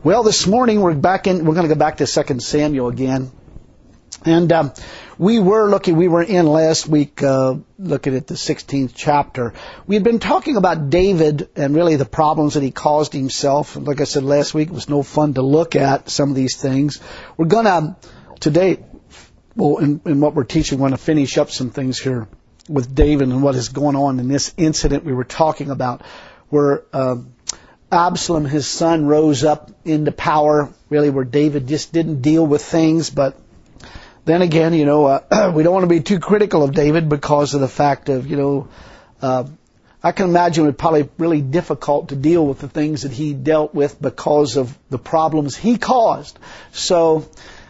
Well, this morning we're going to go back to 2 Samuel again. And we were in last week looking at the 16th chapter. We had been talking about David and really the problems that he caused himself. And like I said last week, it was no fun to look at some of these things. We're going to, today, well, in what we're teaching, we're going to finish up some things here with David and what is going on in this incident we were talking about, where Absalom, his son, rose up into power, really where David just didn't deal with things. But then again, we don't want to be too critical of David because of the fact of, I can imagine it was probably really difficult to deal with the things that he dealt with because of the problems he caused. So,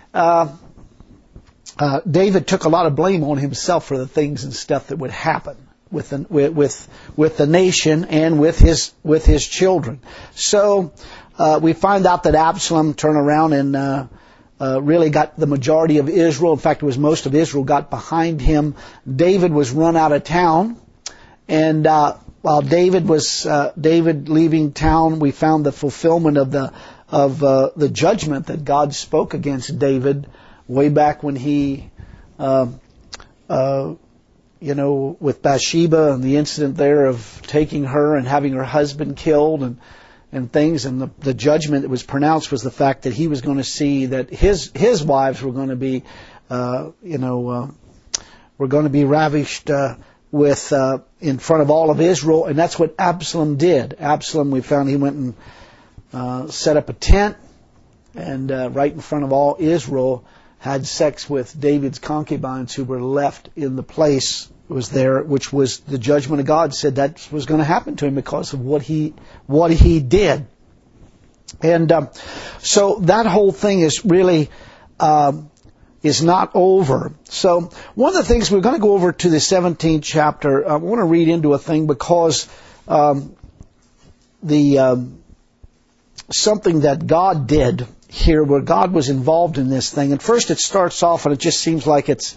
David took a lot of blame on himself for the things and stuff that would happen with the nation and with his children. So we find out that Absalom turned around and really got the majority of Israel. In fact, it was most of Israel got behind him. David was run out of town, and while David leaving town, we found the fulfillment of the judgment that God spoke against David way back when he with Bathsheba and the incident there of taking her and having her husband killed and things. And the judgment that was pronounced was the fact that he was going to see that his wives were going to be, were going to be ravished with in front of all of Israel. And that's what Absalom did. Absalom, we found he went and set up a tent and right in front of all Israel had sex with David's concubines who were left in the place was there, which was the judgment of God said that was going to happen to him because of what he did. And so that whole thing is really is not over. So one of the things we're going to go over to the 17th chapter. I want to read into a thing because something that God did here, where God was involved in this thing. And first it starts off, and it just seems like it's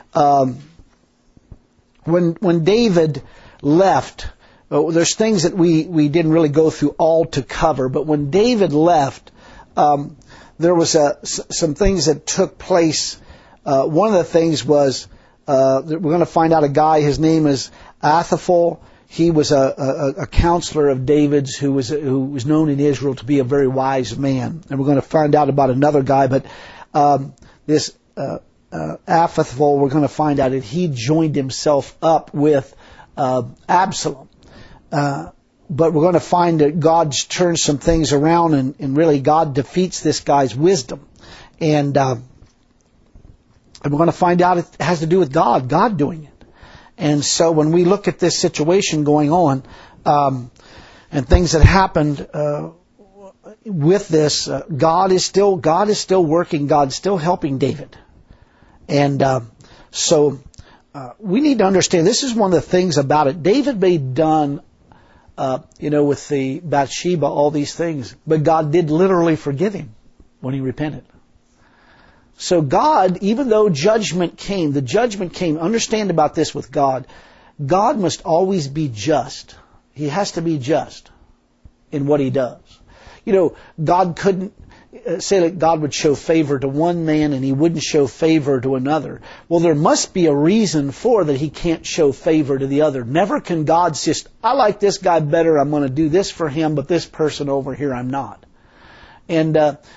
when David left. There's things that we didn't really go through all to cover, but when David left, there was some things that took place. One of the things was we're going to find out a guy. His name is Ahithophel. He was a counselor of David's who was known in Israel to be a very wise man. And we're going to find out about another guy. But this Ahithophel, we're going to find out that he joined himself up with Absalom. But we're going to find that God turns some things around and really God defeats this guy's wisdom. And we're going to find out it has to do with God doing it. And so when we look at this situation going on, and things that happened with this, God is still working. God's still helping David. And so we need to understand this is one of the things about it. David may have done, with the Bathsheba, all these things, but God did literally forgive him when he repented. So God, even though the judgment came, understand about this with God. God must always be just. He has to be just in what he does. God couldn't say that God would show favor to one man and he wouldn't show favor to another. Well, there must be a reason for that he can't show favor to the other. Never can God just, I like this guy better, I'm going to do this for him, but this person over here I'm not. And,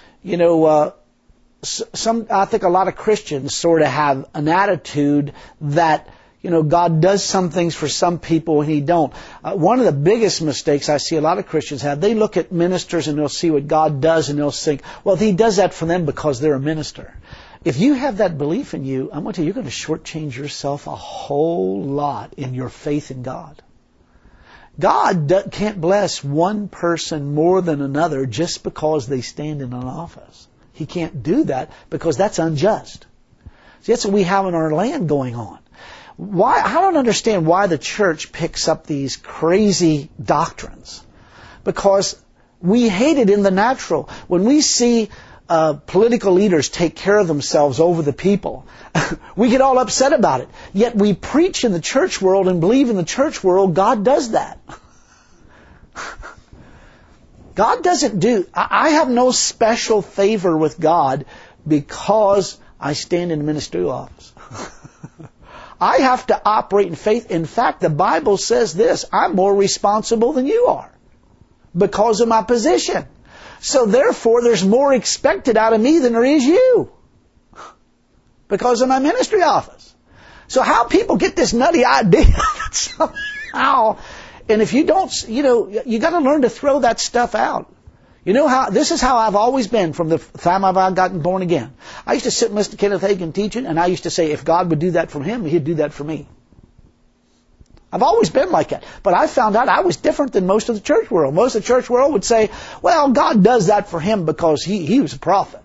I think a lot of Christians sort of have an attitude that, God does some things for some people and he don't. One of the biggest mistakes I see a lot of Christians have, they look at ministers and they'll see what God does and they'll think, well, he does that for them because they're a minister. If you have that belief in you, I'm going to tell you, you're going to shortchange yourself a whole lot in your faith in God. God can't bless one person more than another just because they stand in an office. He can't do that because that's unjust. See, that's what we have in our land going on. Why? I don't understand why the church picks up these crazy doctrines. Because we hate it in the natural. When we see political leaders take care of themselves over the people, we get all upset about it. Yet we preach in the church world and believe in the church world God does that. God doesn't do... I have no special favor with God because I stand in the ministerial office. I have to operate in faith. In fact, the Bible says this, I'm more responsible than you are because of my position. So therefore, there's more expected out of me than there is you because of my ministry office. So how people get this nutty idea that somehow, and if you don't, you got to learn to throw that stuff out. You know how, this is how I've always been from the time I've gotten born again. I used to sit and listen to Kenneth Hagin teaching, and I used to say, if God would do that for him, He'd do that for me. I've always been like that. But I found out I was different than most of the church world. Most of the church world would say, well, God does that for him because he was a prophet.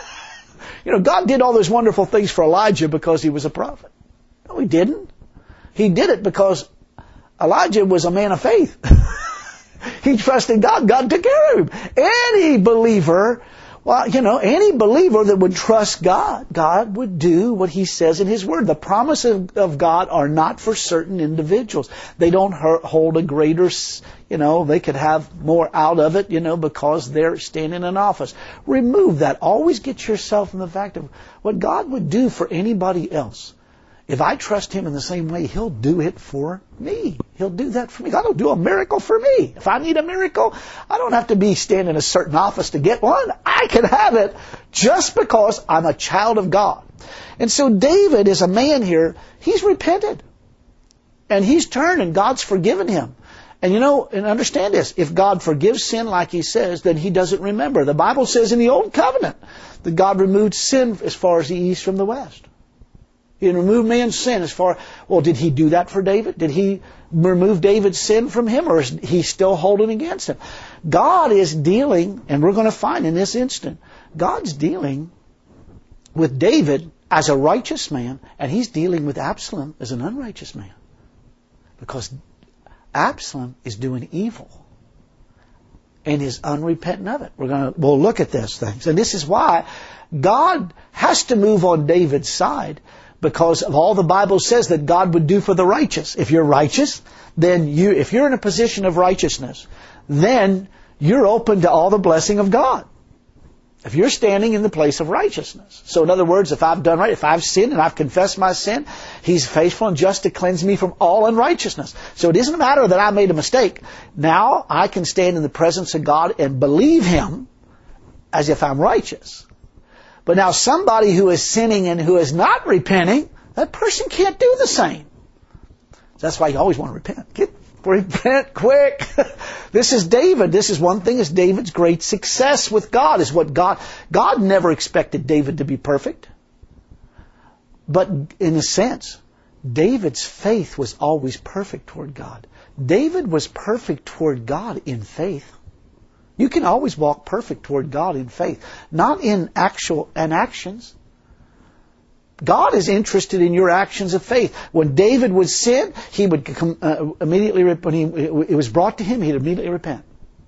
God did all those wonderful things for Elijah because he was a prophet. No, He didn't. He did it because Elijah was a man of faith. He trusted God. God took care of him. Any believer, any believer that would trust God, God would do what He says in His Word. The promises of God are not for certain individuals. They don't hold a greater, they could have more out of it, because they're standing in office. Remove that. Always get yourself in the fact of what God would do for anybody else. If I trust Him in the same way, He'll do it for me. He'll do that for me. God will do a miracle for me. If I need a miracle, I don't have to be standing in a certain office to get one. I can have it just because I'm a child of God. And so David is a man here. He's repented. And he's turned and God's forgiven him. And and understand this. If God forgives sin like He says, then He doesn't remember. The Bible says in the Old Covenant that God removed sin as far as the east from the west. He removed man's sin as far... Well, did He do that for David? Did He remove David's sin from him, or is He still holding against him? God is dealing, and we're going to find in this instant, God's dealing with David as a righteous man, and He's dealing with Absalom as an unrighteous man. Because Absalom is doing evil and is unrepentant of it. We'll look at these things. And this is why God has to move on David's side, because of all the Bible says that God would do for the righteous. If you're righteous, then if you're in a position of righteousness, then you're open to all the blessing of God. If you're standing in the place of righteousness. So in other words, if I've done right, if I've sinned and I've confessed my sin, He's faithful and just to cleanse me from all unrighteousness. So it isn't a matter that I made a mistake. Now I can stand in the presence of God and believe Him as if I'm righteous. But now somebody who is sinning and who is not repenting, that person can't do the same. That's why you always want to repent. Repent quick. This is David. This is one thing, is David's great success with God. Is what God never expected David to be perfect. But in a sense, David's faith was always perfect toward God. David was perfect toward God in faith. You can always walk perfect toward God in faith, not in actions. God is interested in your actions of faith. When David would sin, he would immediately, when it was brought to him, he'd immediately repent.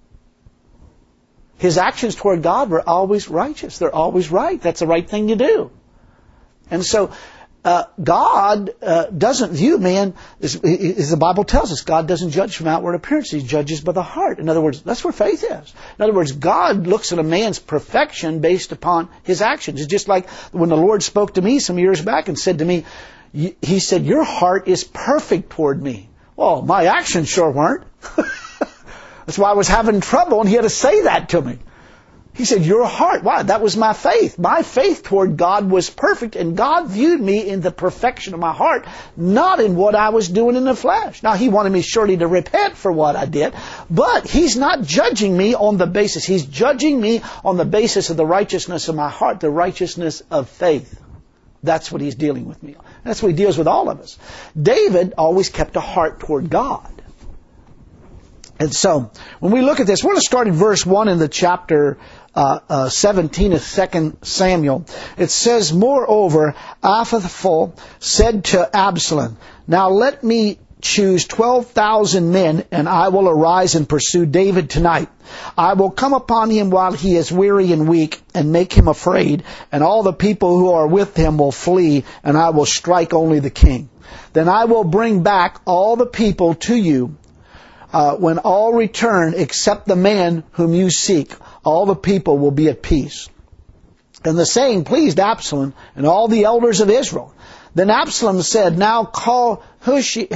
His actions toward God were always righteous. They're always right. That's the right thing to do. And so God doesn't view man, as the Bible tells us, God doesn't judge from outward appearance. He judges by the heart. In other words, that's where faith is. In other words, God looks at a man's perfection based upon his actions. It's just like when the Lord spoke to me some years back and said to me, He said, your heart is perfect toward me. Well, my actions sure weren't. That's why I was having trouble, and He had to say that to me. He said, your heart, wow, that was my faith. My faith toward God was perfect, and God viewed me in the perfection of my heart, not in what I was doing in the flesh. Now, He wanted me surely to repent for what I did, but He's not judging me on the basis. He's judging me on the basis of the righteousness of my heart, the righteousness of faith. That's what He's dealing with me on. That's what He deals with all of us. David always kept a heart toward God. And so, when we look at this, we're going to start in verse 1 in the chapter 17 of 2 Samuel. It says, moreover, Ahithophel said to Absalom, now let me choose 12,000 men, and I will arise and pursue David tonight. I will come upon him while he is weary and weak, and make him afraid, and all the people who are with him will flee, and I will strike only the king. Then I will bring back all the people to you, when all return except the man whom you seek, all the people will be at peace. And the saying pleased Absalom and all the elders of Israel. Then Absalom said, now call Hushai,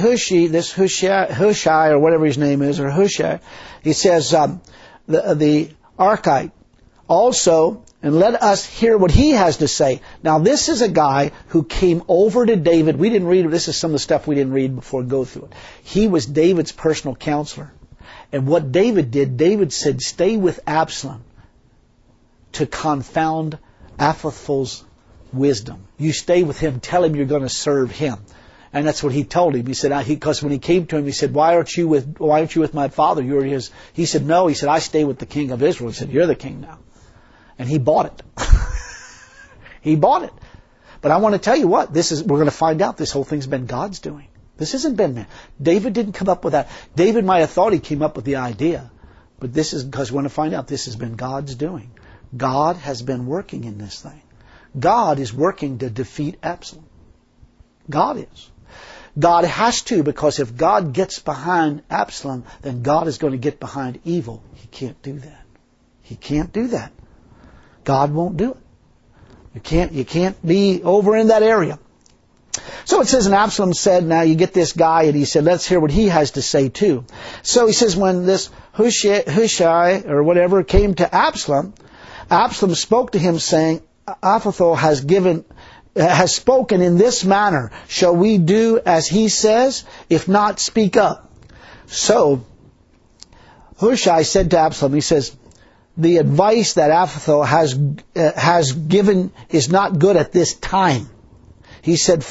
or whatever his name is, or Hushai. He says, the Archite also, and let us hear what he has to say. Now this is a guy who came over to David. We didn't read it. This is some of the stuff we didn't read before we go through it. He was David's personal counselor. And what David did, David said, stay with Absalom to confound Ahithophel's wisdom. You stay with him. Tell him you're going to serve him. And that's what he told him. He said, because when he came to him, he said, why aren't you with my father? You're his. He said, no. He said, I stay with the king of Israel. He said, you're the king now. And he bought it. He bought it. But I want to tell you what, we're going to find out this whole thing's been God's doing. This hasn't been man. David didn't come up with that. David might have thought he came up with the idea. But this is because we're going to find out this has been God's doing. God has been working in this thing. God is working to defeat Absalom. God is. God has to, because if God gets behind Absalom, then God is going to get behind evil. He can't do that. He can't do that. God won't do it. You can't be over in that area. So it says, and Absalom said, now you get this guy, and he said, let's hear what he has to say too. So he says, when this Hushai, or whatever, came to Absalom, Absalom spoke to him, saying, Ahithophel has spoken in this manner. Shall we do as he says? If not, speak up. So Hushai said to Absalom, he says, the advice that Ahithophel has given is not good at this time. He said,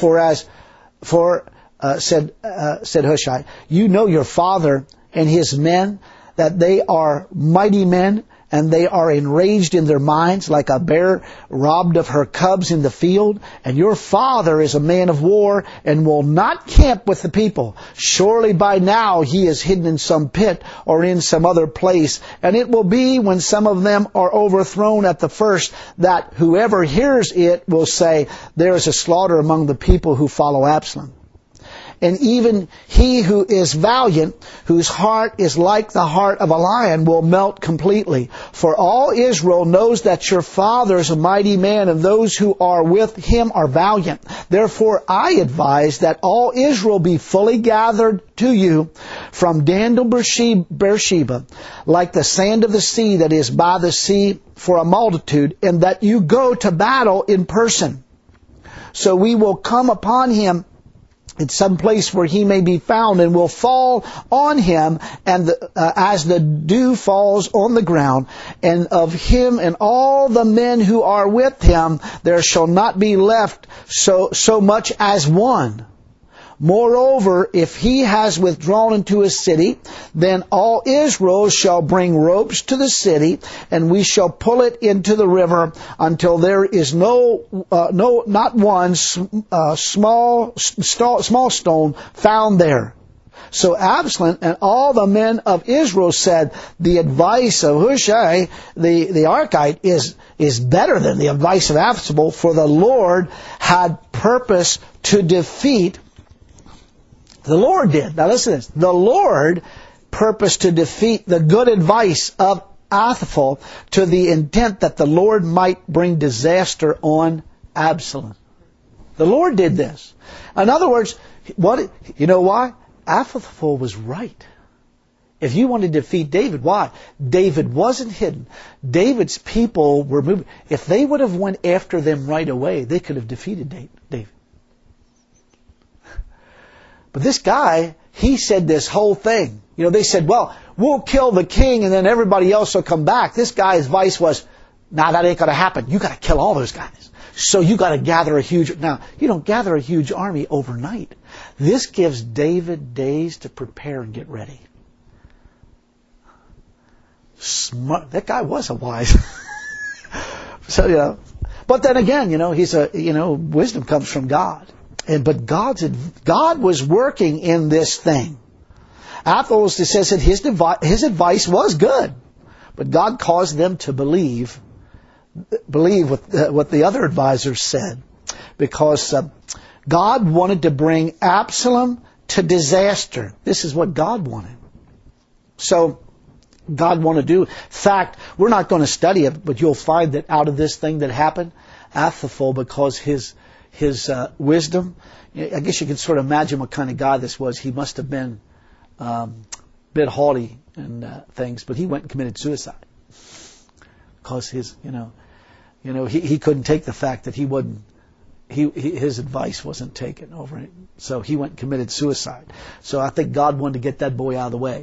said Hushai, you know your father and his men, that they are mighty men, and they are enraged in their minds like a bear robbed of her cubs in the field. And your father is a man of war and will not camp with the people. Surely by now he is hidden in some pit or in some other place. And it will be when some of them are overthrown at the first that whoever hears it will say, there is a slaughter among the people who follow Absalom. And even he who is valiant, whose heart is like the heart of a lion, will melt completely. For all Israel knows that your father is a mighty man, and those who are with him are valiant. Therefore I advise that all Israel be fully gathered to you from Dan to Beersheba, like the sand of the sea that is by the sea for a multitude, and that you go to battle in person. So we will come upon him in some place where he may be found, and will fall on him, and as the dew falls on the ground, and of him and all the men who are with him there shall not be left so much as one. Moreover, if he has withdrawn into a city, then all Israel shall bring ropes to the city, and we shall pull it into the river until there is not one small stone found there. So Absalom and all the men of Israel said, the advice of Hushai, the Archite, is better than the advice of Absalom, for the Lord had purpose to defeat. The Lord did. Now listen to this. The Lord purposed to defeat the good advice of Ahithophel to the intent that the Lord might bring disaster on Absalom. The Lord did this. In other words, you know why? Ahithophel was right. If you wanted to defeat David, why? David wasn't hidden. David's people were moving. If they would have went after them right away, they could have defeated David. But this guy, he said this whole thing. You know, they said, well, we'll kill the king and then everybody else will come back. This guy's advice was, nah, that ain't going to happen. You got to kill all those guys. So you got to gather a huge... Now, you don't gather a huge army overnight. This gives David days to prepare and get ready. Smart. That guy was a wise... So, you know. But then again, wisdom comes from God. But God was working in this thing. Ahithophel says that his advice was good, but God caused them to believe what the other advisors said, because God wanted to bring Absalom to disaster. This is what God wanted. So God wanted to do. In fact, we're not going to study it, but you'll find that out of this thing that happened, Ahithophel, because his wisdom, I guess you can sort of imagine what kind of guy this was. He must have been a bit haughty and things, but he went and committed suicide because he couldn't take the fact that his advice wasn't taken over it. So he went and committed suicide. So I think God wanted to get that boy out of the way.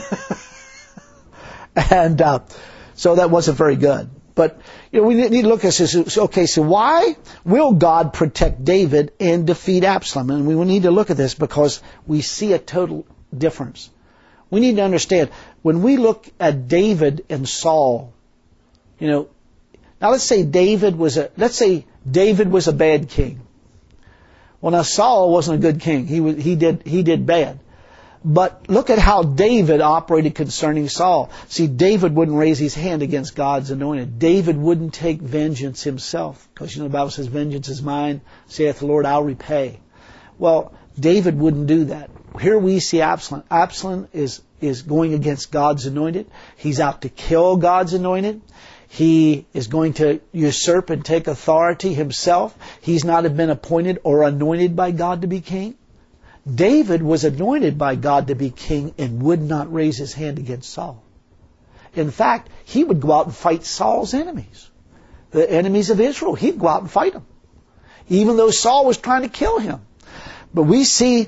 And so that wasn't very good. But we need to look at this. Okay, so why will God protect David and defeat Absalom? And we need to look at this because we see a total difference. We need to understand, when we look at David and Saul, now let's say David was a bad king. Well, now Saul wasn't a good king. He did bad. But look at how David operated concerning Saul. See, David wouldn't raise his hand against God's anointed. David wouldn't take vengeance himself. Because the Bible says, vengeance is mine, saith the Lord, I'll repay. Well, David wouldn't do that. Here we see Absalom. Absalom is going against God's anointed. He's out to kill God's anointed. He is going to usurp and take authority himself. He's not been appointed or anointed by God to be king. David was anointed by God to be king and would not raise his hand against Saul. In fact, he would go out and fight Saul's enemies, the enemies of Israel. He'd go out and fight them, even though Saul was trying to kill him. But we see,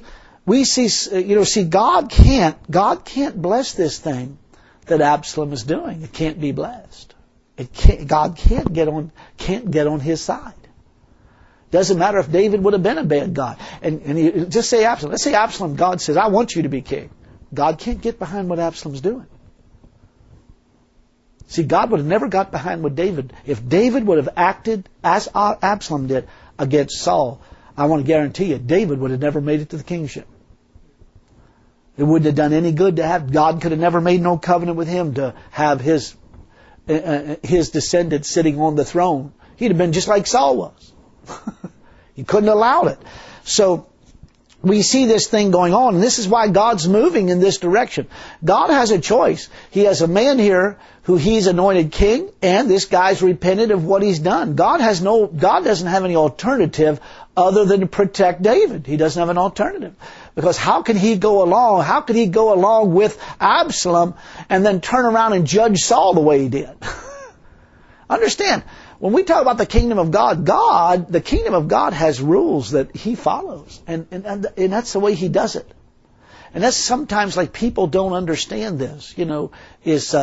God can't bless this thing that Absalom is doing. It can't be blessed. God can't get on his side. Doesn't matter if David would have been a bad guy. And just say Absalom. Let's say Absalom, God says, I want you to be king. God can't get behind what Absalom's doing. See, God would have never got behind what David. If David would have acted as Absalom did against Saul, I want to guarantee you, David would have never made it to the kingship. It wouldn't have done any good to have. God could have never made no covenant with him to have his descendants sitting on the throne. He'd have been just like Saul was. He couldn't allow it. So we see this thing going on, and this is why God's moving in this direction. God has a choice. He has a man here who he's anointed king, and this guy's repented of what he's done. God doesn't have any alternative other than to protect David. He doesn't have an alternative. Because how could he go along with Absalom and then turn around and judge Saul the way he did? Understand, when we talk about the kingdom of God, the kingdom of God has rules that he follows. And that's the way he does it. And that's sometimes like people don't understand this, is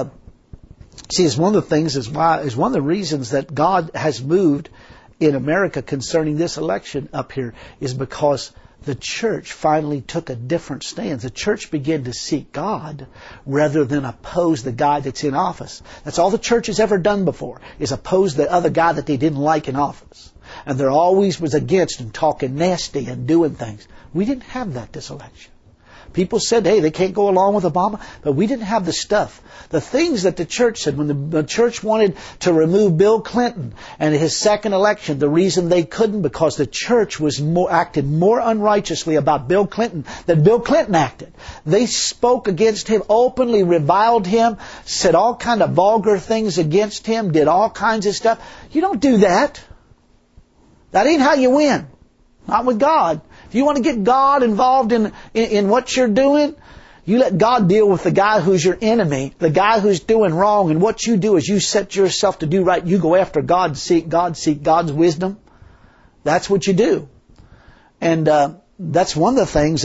one of the things is one of the reasons that God has moved in America concerning this election up here is because the church finally took a different stance. The church began to seek God rather than oppose the guy that's in office. That's all the church has ever done before, is oppose the other guy that they didn't like in office. And there always was against and talking nasty and doing things. We didn't have that this election. People said, hey, they can't go along with Obama, but we didn't have the stuff. The things that the church said, when the church wanted to remove Bill Clinton and his second election, the reason they couldn't, because the church acted more unrighteously about Bill Clinton than Bill Clinton acted. They spoke against him, openly reviled him, said all kind of vulgar things against him, did all kinds of stuff. You don't do that. That ain't how you win. Not with God. If you want to get God involved in what you're doing, you let God deal with the guy who's your enemy, the guy who's doing wrong. And what you do is you set yourself to do right. You go after God, seek God's wisdom. That's what you do. And that's one of the things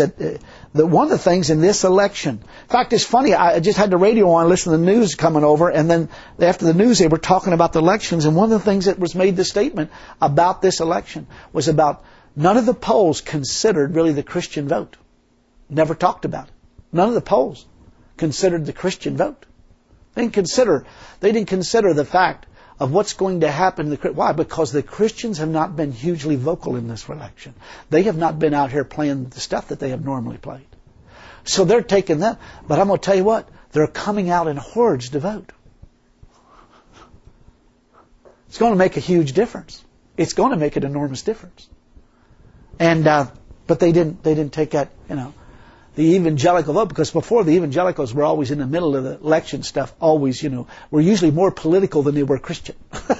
in this election. In fact, it's funny. I just had the radio on, listening to the news coming over, and then after the news, they were talking about the elections. And one of the things that was made the statement about this election was about none of the polls considered really the Christian vote. Never talked about it. None of the polls considered the Christian vote. They didn't consider the fact of what's going to happen. Why? Because the Christians have not been hugely vocal in this election. They have not been out here playing the stuff that they have normally played. So they're taking them. But I'm going to tell you what, they're coming out in hordes to vote. It's going to make a huge difference. It's going to make an enormous difference. And but they didn't take that, the evangelical vote, because before the evangelicals were always in the middle of the election stuff, always, were usually more political than they were Christian.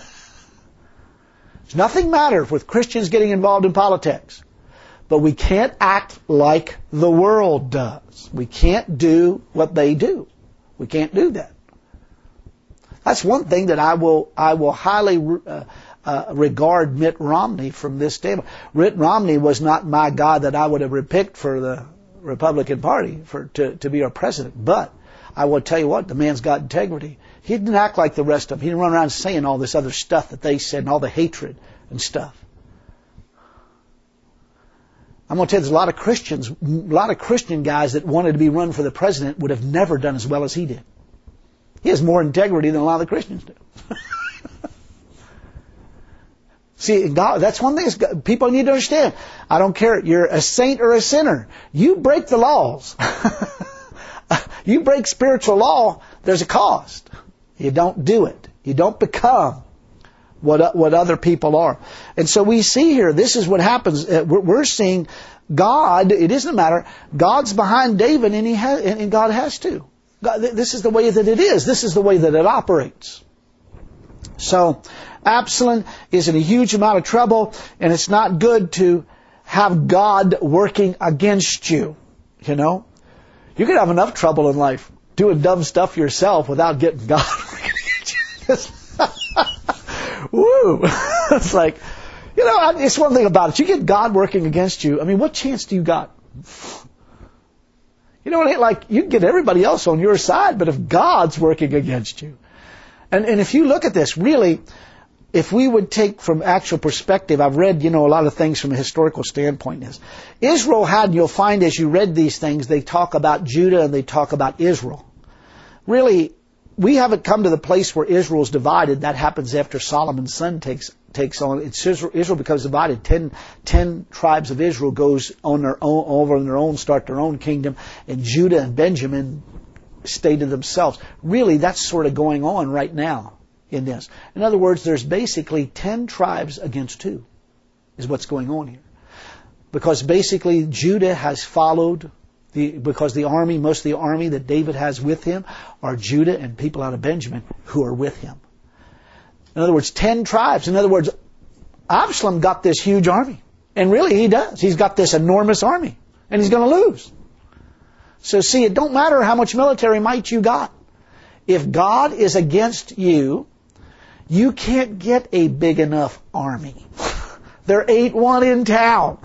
Nothing matters with Christians getting involved in politics. But we can't act like the world does. We can't do what they do. We can't do that. That's one thing that I will highly regard Mitt Romney from this standpoint. Mitt Romney was not my guy that I would have picked for the Republican Party to be our president. But I will tell you what, the man's got integrity. He didn't act like the rest of them. He didn't run around saying all this other stuff that they said and all the hatred and stuff. I'm going to tell you, there's a lot of Christian guys that wanted to be run for the president would have never done as well as he did. He has more integrity than a lot of the Christians do. See, God, that's one thing people need to understand. I don't care, you're a saint or a sinner. You break the laws. You break spiritual law, there's a cost. You don't do it. You don't become what other people are. And so we see here, this is what happens. We're seeing God, it doesn't matter, God's behind David and God has to. God, this is the way that it is. This is the way that it operates. So Absalom is in a huge amount of trouble, and it's not good to have God working against you. You know? You can have enough trouble in life doing dumb stuff yourself without getting God working against you. Woo! It's like, it's one thing about it. You get God working against you. I mean, what chance do you got? It ain't like you can get everybody else on your side, but if God's working against you. And if you look at this, really, if we would take from actual perspective, I've read, a lot of things from a historical standpoint is, Israel had, you'll find as you read these things, they talk about Judah and they talk about Israel. Really, we haven't come to the place where Israel's divided. That happens after Solomon's son takes on. It's Israel becomes divided. 10 tribes of Israel goes on their own, over on their own, start their own kingdom, and Judah and Benjamin stay to themselves. Really, that's sort of going on right now in this. In other words, there's basically 10 tribes against 2 is what's going on here. Because basically Judah has followed because the army, most of the army that David has with him are Judah and people out of Benjamin who are with him. In other words, 10 tribes. In other words, Absalom got this huge army. And really, he does. He's got this enormous army. And he's going to lose. So see, it don't matter how much military might you got. If God is against you, you can't get a big enough army. There ain't one in town.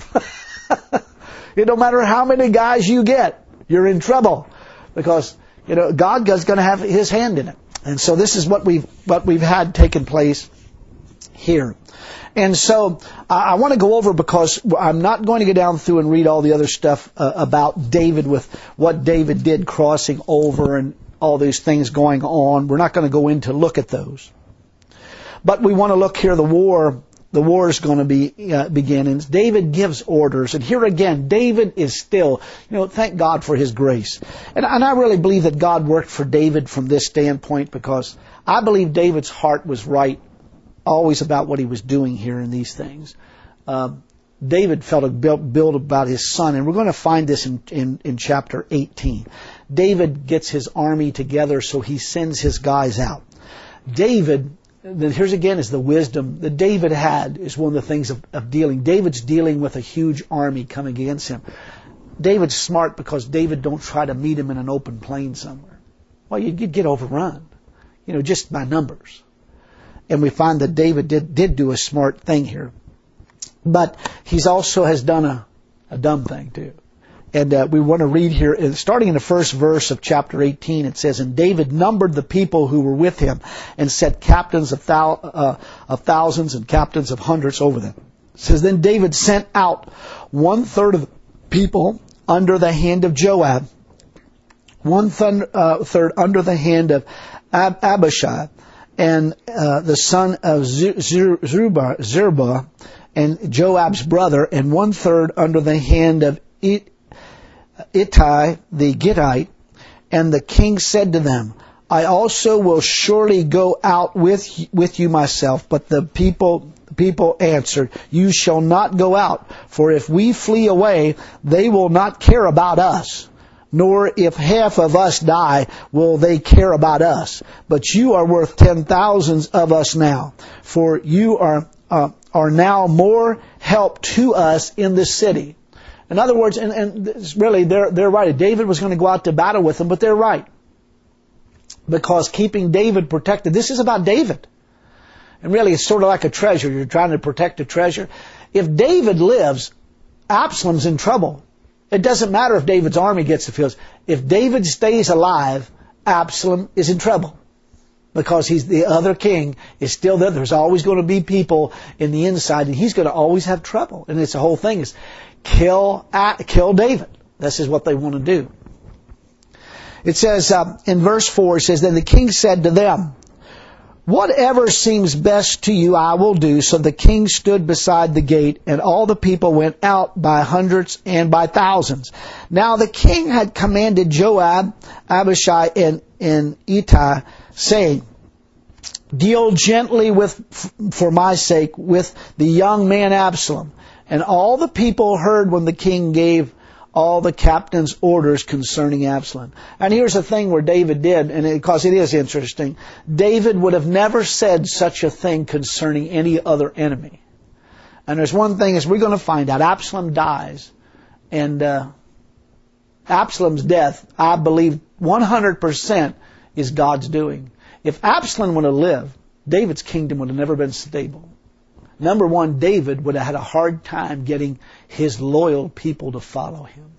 It don't matter how many guys you get, you're in trouble. Because, God's going to have His hand in it. And so this is what we've had taken place here. And so I want to go over, because I'm not going to go down through and read all the other stuff about David with what David did crossing over and all these things going on. We're not going to go in to look at those. But we want to look here, the war is going to begin. And David gives orders. And here again, David is still, thank God for His grace. And I really believe that God worked for David from this standpoint, because I believe David's heart was right always about what he was doing here in these things. David felt a build about his son, and we're going to find this in chapter 18. David gets his army together, so he sends his guys out. David, here's again is the wisdom that David had, is one of the things of dealing. David's dealing with a huge army coming against him. David's smart, because David don't try to meet him in an open plain somewhere. Well, you'd get overrun, just by numbers. And we find that David did do a smart thing here. But he also has done a dumb thing too. And we want to read here, starting in the first verse of chapter 18, it says, "And David numbered the people who were with him, and set captains of thousands and captains of hundreds over them." It says, "Then David sent out 1/3 of the people under the hand of Joab, 1/3 under the hand of Abishai, and the son of Zerubbabel, and Joab's brother, and 1/3 under the hand of Ittai the Gittite. And the king said to them, I also will surely go out with you myself. But the people answered, You shall not go out, for if we flee away, they will not care about us. nor if half of us die will they care about us. But you are worth 10,000s of us now, for you are now more help to us in this city. In other words, and really they're right. David was going to go out to battle with them, but they're right. Because keeping David protected, this is about David. And really it's sort of like a treasure. You're trying to protect a treasure. If David lives, Absalom's in trouble. It doesn't matter if David's army gets the fields. If David stays alive, Absalom is in trouble. Because he's the other king is still there. There's always going to be people in the inside, and he's going to always have trouble. And it's the whole thing is kill David. This is what they want to do. It says in verse 4, it says, Then the king said to them, Whatever seems best to you I will do. So the king stood beside the gate, and all the people went out by hundreds and by thousands. Now the king had commanded Joab, Abishai, and Ittai, saying, Deal gently for my sake with the young man Absalom. And all the people heard when the king gave all the captain's orders concerning Absalom. And here's the thing where David did, and because it is interesting, David would have never said such a thing concerning any other enemy. And there's one thing is we're going to find out. Absalom dies, and Absalom's death, I believe 100% is God's doing. If Absalom would have lived, David's kingdom would have never been stable. Number one, David would have had a hard time getting his loyal people to follow him.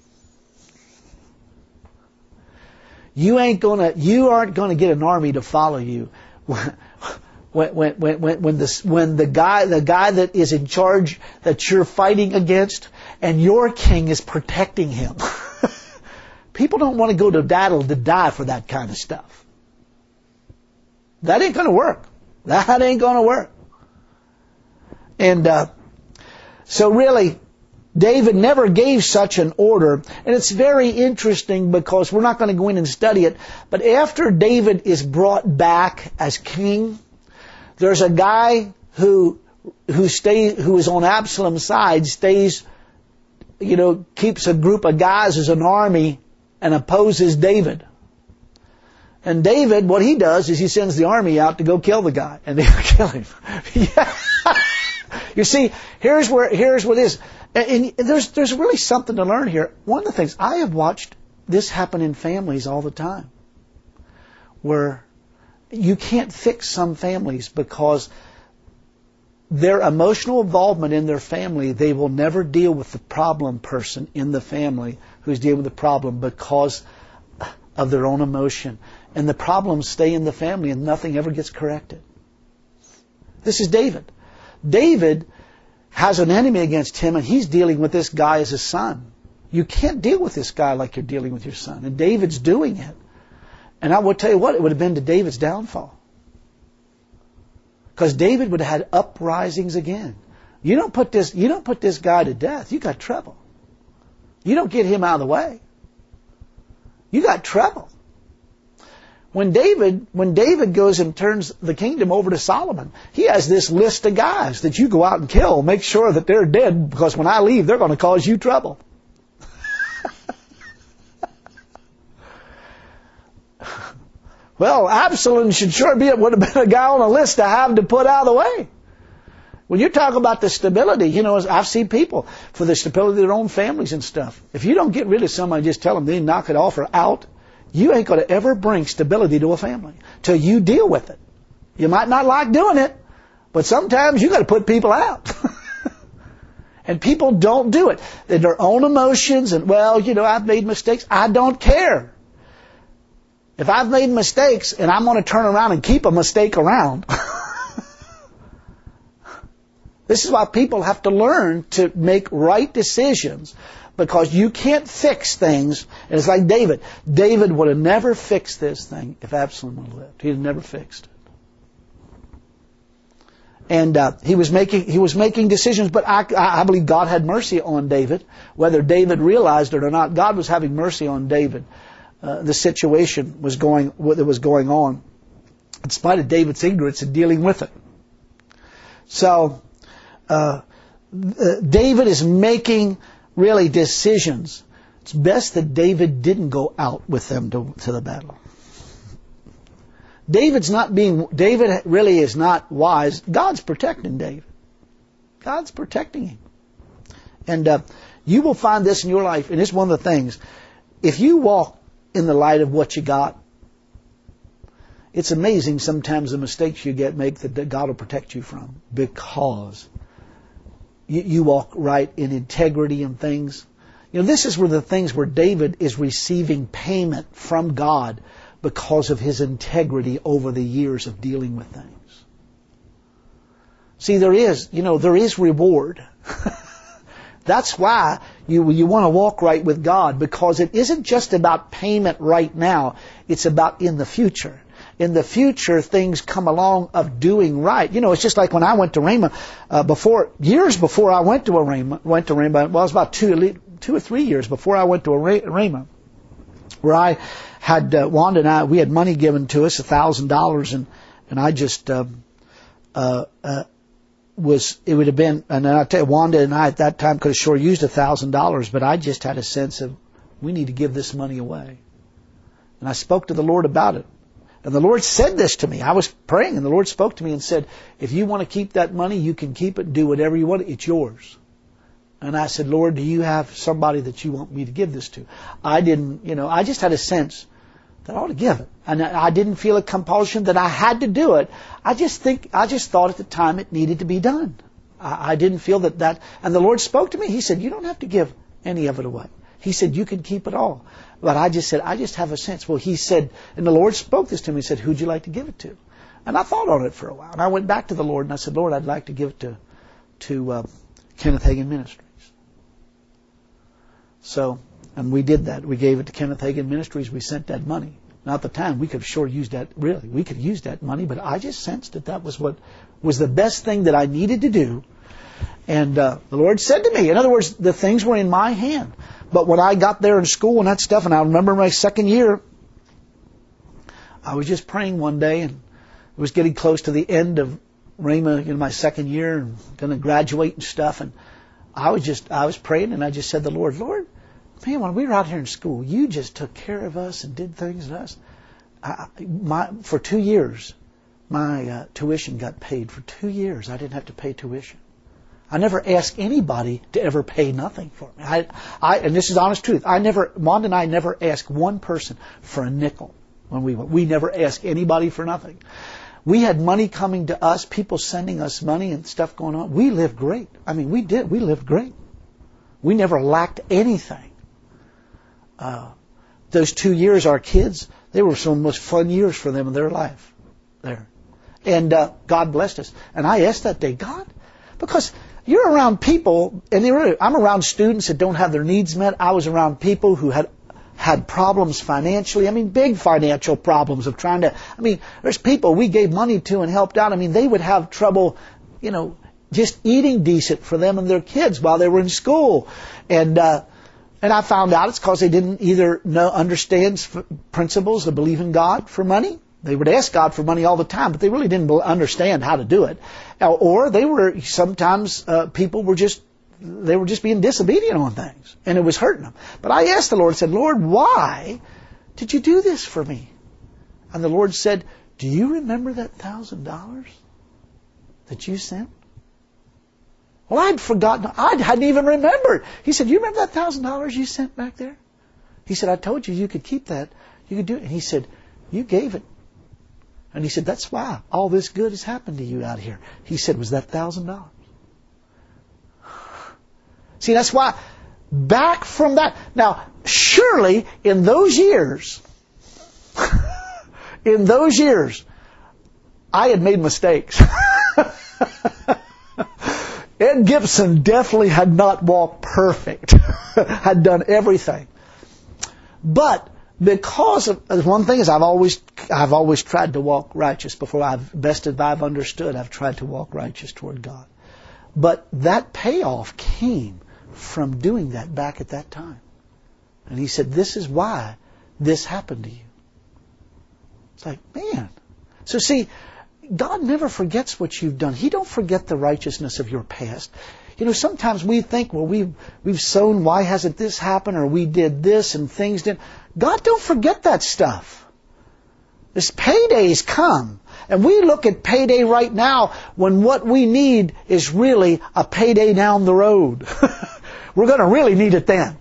You aren't going to get an army to follow you when the guy that is in charge that you're fighting against and your king is protecting him. People don't want to go to battle to die for that kind of stuff. That ain't going to work. That ain't going to work. And so really, David never gave such an order. And it's very interesting because we're not going to go in and study it. But after David is brought back as king, there's a guy who is on Absalom's side, keeps a group of guys as an army and opposes David. And David, what he does is he sends the army out to go kill the guy. And they kill him. Yeah. You see, here's what it is. And there's really something to learn here. One of the things, I have watched this happen in families all the time. Where you can't fix some families because their emotional involvement in their family, they will never deal with the problem person in the family who's dealing with the problem because of their own emotion. And the problems stay in the family and nothing ever gets corrected. This is David. David has an enemy against him and he's dealing with this guy as his son. You can't deal with this guy like you're dealing with your son. And David's doing it. And I will tell you what, it would have been to David's downfall. Because David would have had uprisings again. You don't put this guy to death, you got trouble. You don't get him out of the way, you got trouble. When David goes and turns the kingdom over to Solomon, he has this list of guys that you go out and kill. Make sure that they're dead because when I leave, they're going to cause you trouble. Well, Absalom would have been a guy on a list to have to put out of the way. When you talk about the stability, I've seen people for the stability of their own families and stuff. If you don't get rid of somebody, just tell them they knock it off or out. You ain't going to ever bring stability to a family till you deal with it. You might not like doing it, but sometimes you got to put people out. And people don't do it. Their own emotions and, I've made mistakes. I don't care. If I've made mistakes and I'm going to turn around and keep a mistake around. This is why people have to learn to make right decisions. Because you can't fix things. And it's like David. David would have never fixed this thing if Absalom would have lived. He'd have never fixed it. And he was making decisions, but I believe God had mercy on David. Whether David realized it or not, God was having mercy on David. The situation that was going on, in spite of David's ignorance in dealing with it. So David is making really decisions It's best that David didn't go out with them to the battle. David really is not wise. God's protecting David. God's protecting him. And you will find this in your life, and it's one of the things. If you walk in the light of what you got, it's amazing sometimes the mistakes you make that God will protect you from, because you walk right in integrity and things. You know, this is where the things where David is receiving payment from God because of his integrity over the years of dealing with things. See, there is reward. That's why you want to walk right with God, because it isn't just about payment right now. It's about in the future. In the future, things come along of doing right. You know, it's just like when I went to Rhema, years before I went to Rhema, well, it was about 2 or 3 years before I went to Rhema, where I had, Wanda and I, we had money given to us, $1,000, and I just, it would have been, and I tell you, Wanda and I at that time could have sure used $1,000, but I just had a sense of, we need to give this money away. And I spoke to the Lord about it. And the Lord said this to me. I was praying, and the Lord spoke to me and said, if you want to keep that money, you can keep it, do whatever you want, it's yours. And I said, Lord, do you have somebody that you want me to give this to? I didn't, I just had a sense that I ought to give it. And I didn't feel a compulsion that I had to do it. I just thought at the time it needed to be done. I didn't feel that, and the Lord spoke to me. He said, you don't have to give any of it away. He said, you can keep it all. But I just said, I just have a sense. Well, he said, and the Lord spoke this to me. He said, who'd you like to give it to? And I thought on it for a while. And I went back to the Lord and I said, Lord, I'd like to give it to Kenneth Hagin Ministries. So, and we did that. We gave it to Kenneth Hagin Ministries. We sent that money. Now at the time, we could have sure used that, really. We could use that money, but I just sensed that was what was the best thing that I needed to do. And the Lord said to me, in other words, the things were in my hand. But when I got there in school and that stuff, and I remember my second year, I was just praying one day, and it was getting close to the end of Rhema in my second year, and going to graduate and stuff. And I was praying, and I just said to the Lord, man, when we were out here in school, you just took care of us and did things to us. For 2 years, my tuition got paid. For 2 years, I didn't have to pay tuition. I never asked anybody to ever pay nothing for me. And this is honest truth. Wanda and I never asked one person for a nickel when we went. We never asked anybody for nothing. We had money coming to us, people sending us money and stuff going on. We lived great. I mean, we did. We lived great. We never lacked anything. Those 2 years, our kids, they were some of the most fun years for them in their life there. And God blessed us. And I asked that day, God, because you're around people, and I'm around students that don't have their needs met. I was around people who had problems financially. I mean, big financial problems of there's people we gave money to and helped out. I mean, they would have trouble, just eating decent for them and their kids while they were in school. And I found out it's because they didn't either understand principles of believe in God for money. They would ask God for money all the time, but they really didn't understand how to do it. Or they were sometimes people were just being disobedient on things, and it was hurting them. But I asked the Lord, said, Lord, why did you do this for me? And the Lord said, do you remember that $1,000 that you sent? Well, I'd forgotten. I hadn't even remembered. He said, you remember that $1,000 you sent back there? He said, I told you could keep that. You could do it. And he said, you gave it. And he said, that's why all this good has happened to you out here. He said, was that $1,000? See, that's why, back from that. Now, surely, in those years, I had made mistakes. Ed Gibson definitely had not walked perfect, had done everything. But because of one thing is I've always tried to walk righteous before I've understood. I've tried to walk righteous toward God. But that payoff came from doing that back at that time. And he said, this is why this happened to you. It's like, man. So see, God never forgets what you've done. He don't forget the righteousness of your past. Sometimes we think, well, we've sown, why hasn't this happened? Or we did this and things didn't. God, don't forget that stuff. This paydays come. And we look at payday right now when what we need is really a payday down the road. We're going to really need it then.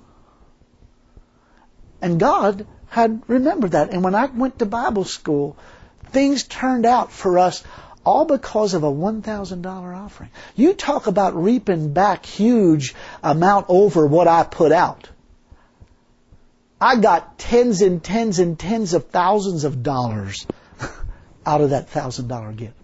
And God had remembered that. And when I went to Bible school, things turned out for us all because of a $1,000 offering. You talk about reaping back huge amount over what I put out. I got tens and tens and tens of thousands of dollars out of that $1,000 gift.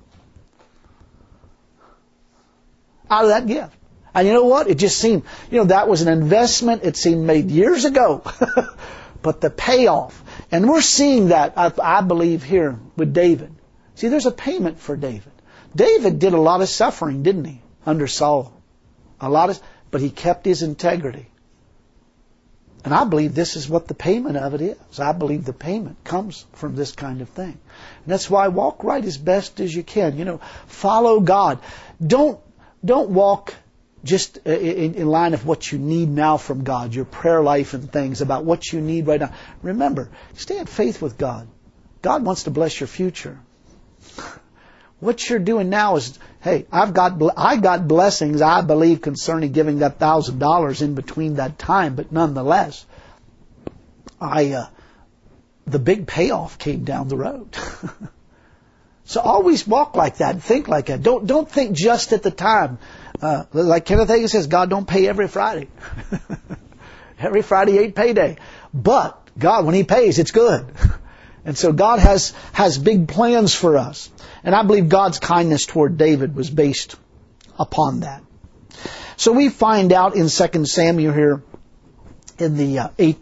Out of that gift. And you know what? It just seemed, that was an investment. It seemed made years ago. But the payoff. And we're seeing that, I believe, here with David. See, there's a payment for David. David did a lot of suffering, didn't he? Under Saul. But he kept his integrity. And I believe this is what the payment of it is. I believe the payment comes from this kind of thing. And that's why walk right as best as you can. Follow God. Don't walk just in line of what you need now from God, your prayer life and things about what you need right now. Remember, stay in faith with God. God wants to bless your future. What you're doing now is, hey, I got blessings, I believe, concerning giving that $1,000 in between that time, but nonetheless, the big payoff came down the road. So always walk like that and think like that. Don't think just at the time. Like Kenneth Hagin says, God don't pay every Friday. Every Friday ain't payday. But God, when He pays, it's good. And so God has big plans for us. And I believe God's kindness toward David was based upon that. So we find out in 2 Samuel here in the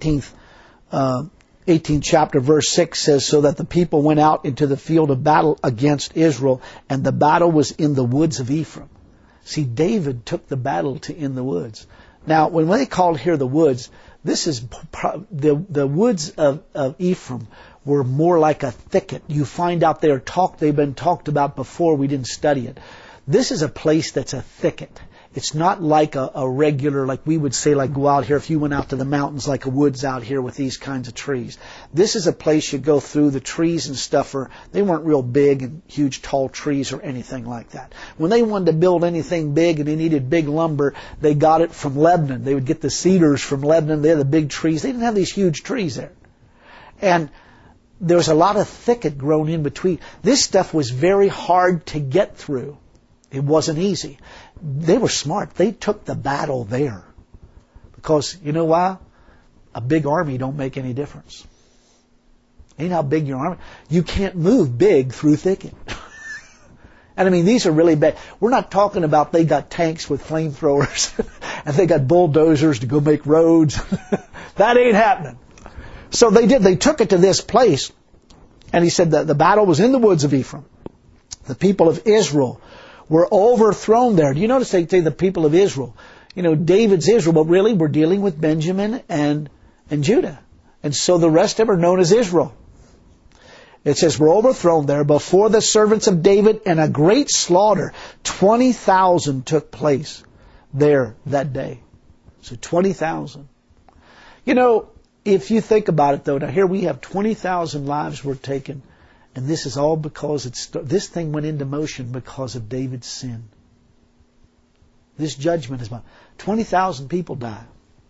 18th chapter, verse 6 says, so that the people went out into the field of battle against Israel, and the battle was in the woods of Ephraim. See, David took the battle to in the woods. Now, when they called here the woods, this is the woods of Ephraim were more like a thicket. You find out they've been talked about before. We didn't study it. This is a place that's a thicket. It's not like a regular, like we would say, like go out here. If you went out to the mountains, like a woods out here with these kinds of trees. This is a place you go through. The trees and stuff they weren't real big and huge tall trees or anything like that. When they wanted to build anything big and they needed big lumber, they got it from Lebanon. They would get the cedars from Lebanon. They're the big trees. They didn't have these huge trees there. And there was a lot of thicket grown in between. This stuff was very hard to get through. It wasn't easy. They were smart. They took the battle there. Because, you know why? A big army don't make any difference. Ain't how big your army. You can't move big through thicket. And I mean, these are really bad. We're not talking about they got tanks with flamethrowers and they got bulldozers to go make roads. That ain't happening. So they did. They took it to this place. And he said that the battle was in the woods of Ephraim. The people of Israel were overthrown there. Do you notice they say the people of Israel? David's Israel, but really we're dealing with Benjamin and Judah. And so the rest of them are known as Israel. It says we're overthrown there before the servants of David, and a great slaughter. 20,000 took place there that day. So 20,000. If you think about it though, now here we have 20,000 lives were taken. And this is all because this thing went into motion because of David's sin. This judgment is about 20,000 people die.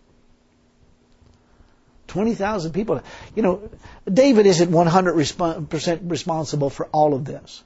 20,000 people die. David isn't 100% responsible for all of this.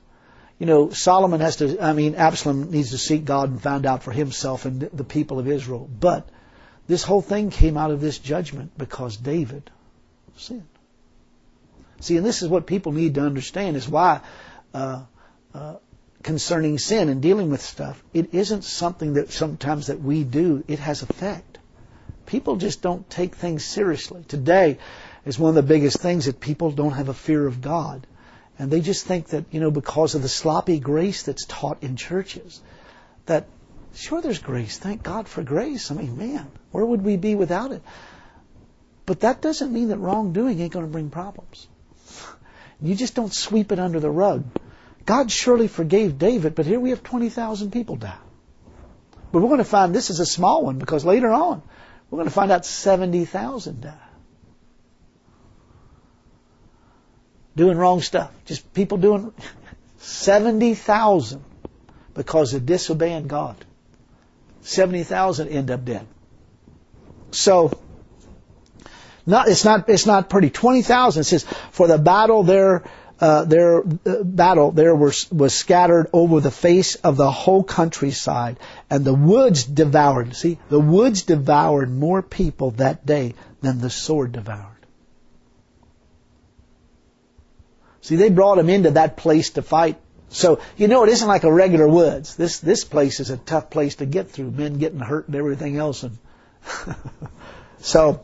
Absalom needs to seek God and find out for himself and the people of Israel. But this whole thing came out of this judgment because David sinned. See, and this is what people need to understand is why concerning sin and dealing with stuff, it isn't something that sometimes that we do. It has effect. People just don't take things seriously. Today is one of the biggest things that people don't have a fear of God. And they just think that, because of the sloppy grace that's taught in churches, that sure there's grace. Thank God for grace. I mean, man, where would we be without it? But that doesn't mean that wrongdoing ain't going to bring problems. You just don't sweep it under the rug. God surely forgave David, but here we have 20,000 people die. But we're going to find this is a small one, because later on we're going to find out 70,000 died. Doing wrong stuff. Just people doing 70,000 because of disobeying God. 70,000 end up dead. So it's not pretty. 20,000 says, for the battle there was scattered over the face of the whole countryside, and the woods devoured. See, the woods devoured more people that day than the sword devoured. See, they brought them into that place to fight. So, it isn't like a regular woods. This place is a tough place to get through. Men getting hurt and everything else. And so,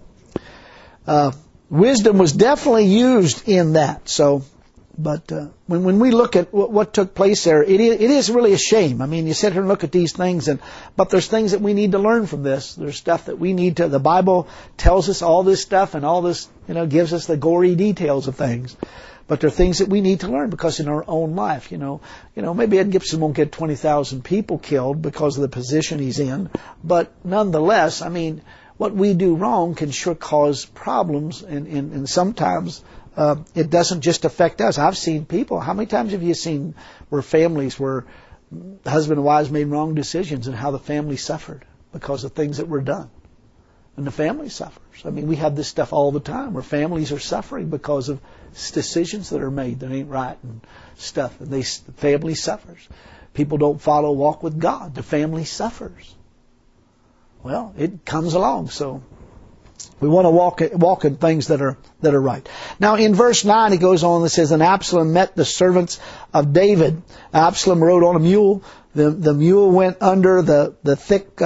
wisdom was definitely used in that. So, but when we look at what took place there, it is really a shame. I mean, you sit here and look at these things, but there's things that we need to learn from this. There's stuff that we need to. The Bible tells us all this stuff, and all this, gives us the gory details of things. But there are things that we need to learn, because in our own life, maybe Ed Gibson won't get 20,000 people killed because of the position he's in, but nonetheless, I mean, what we do wrong can sure cause problems, and sometimes it doesn't just affect us. I've seen people. How many times have you seen where families, where husband and wives made wrong decisions, and how the family suffered because of things that were done? And the family suffers. I mean, we have this stuff all the time where families are suffering because of decisions that are made that ain't right and stuff. And the family suffers. People don't walk with God. The family suffers. Well, it comes along. So we want to walk in things that are right. Now in verse 9 it goes on and says, and Absalom met the servants of David. Absalom rode on a mule. The mule went under the thick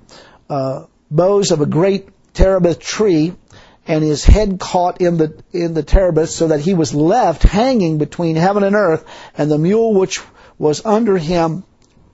boughs of a great terebinth tree, and his head caught in the terebinth, so that he was left hanging between heaven and earth, and the mule which was under him,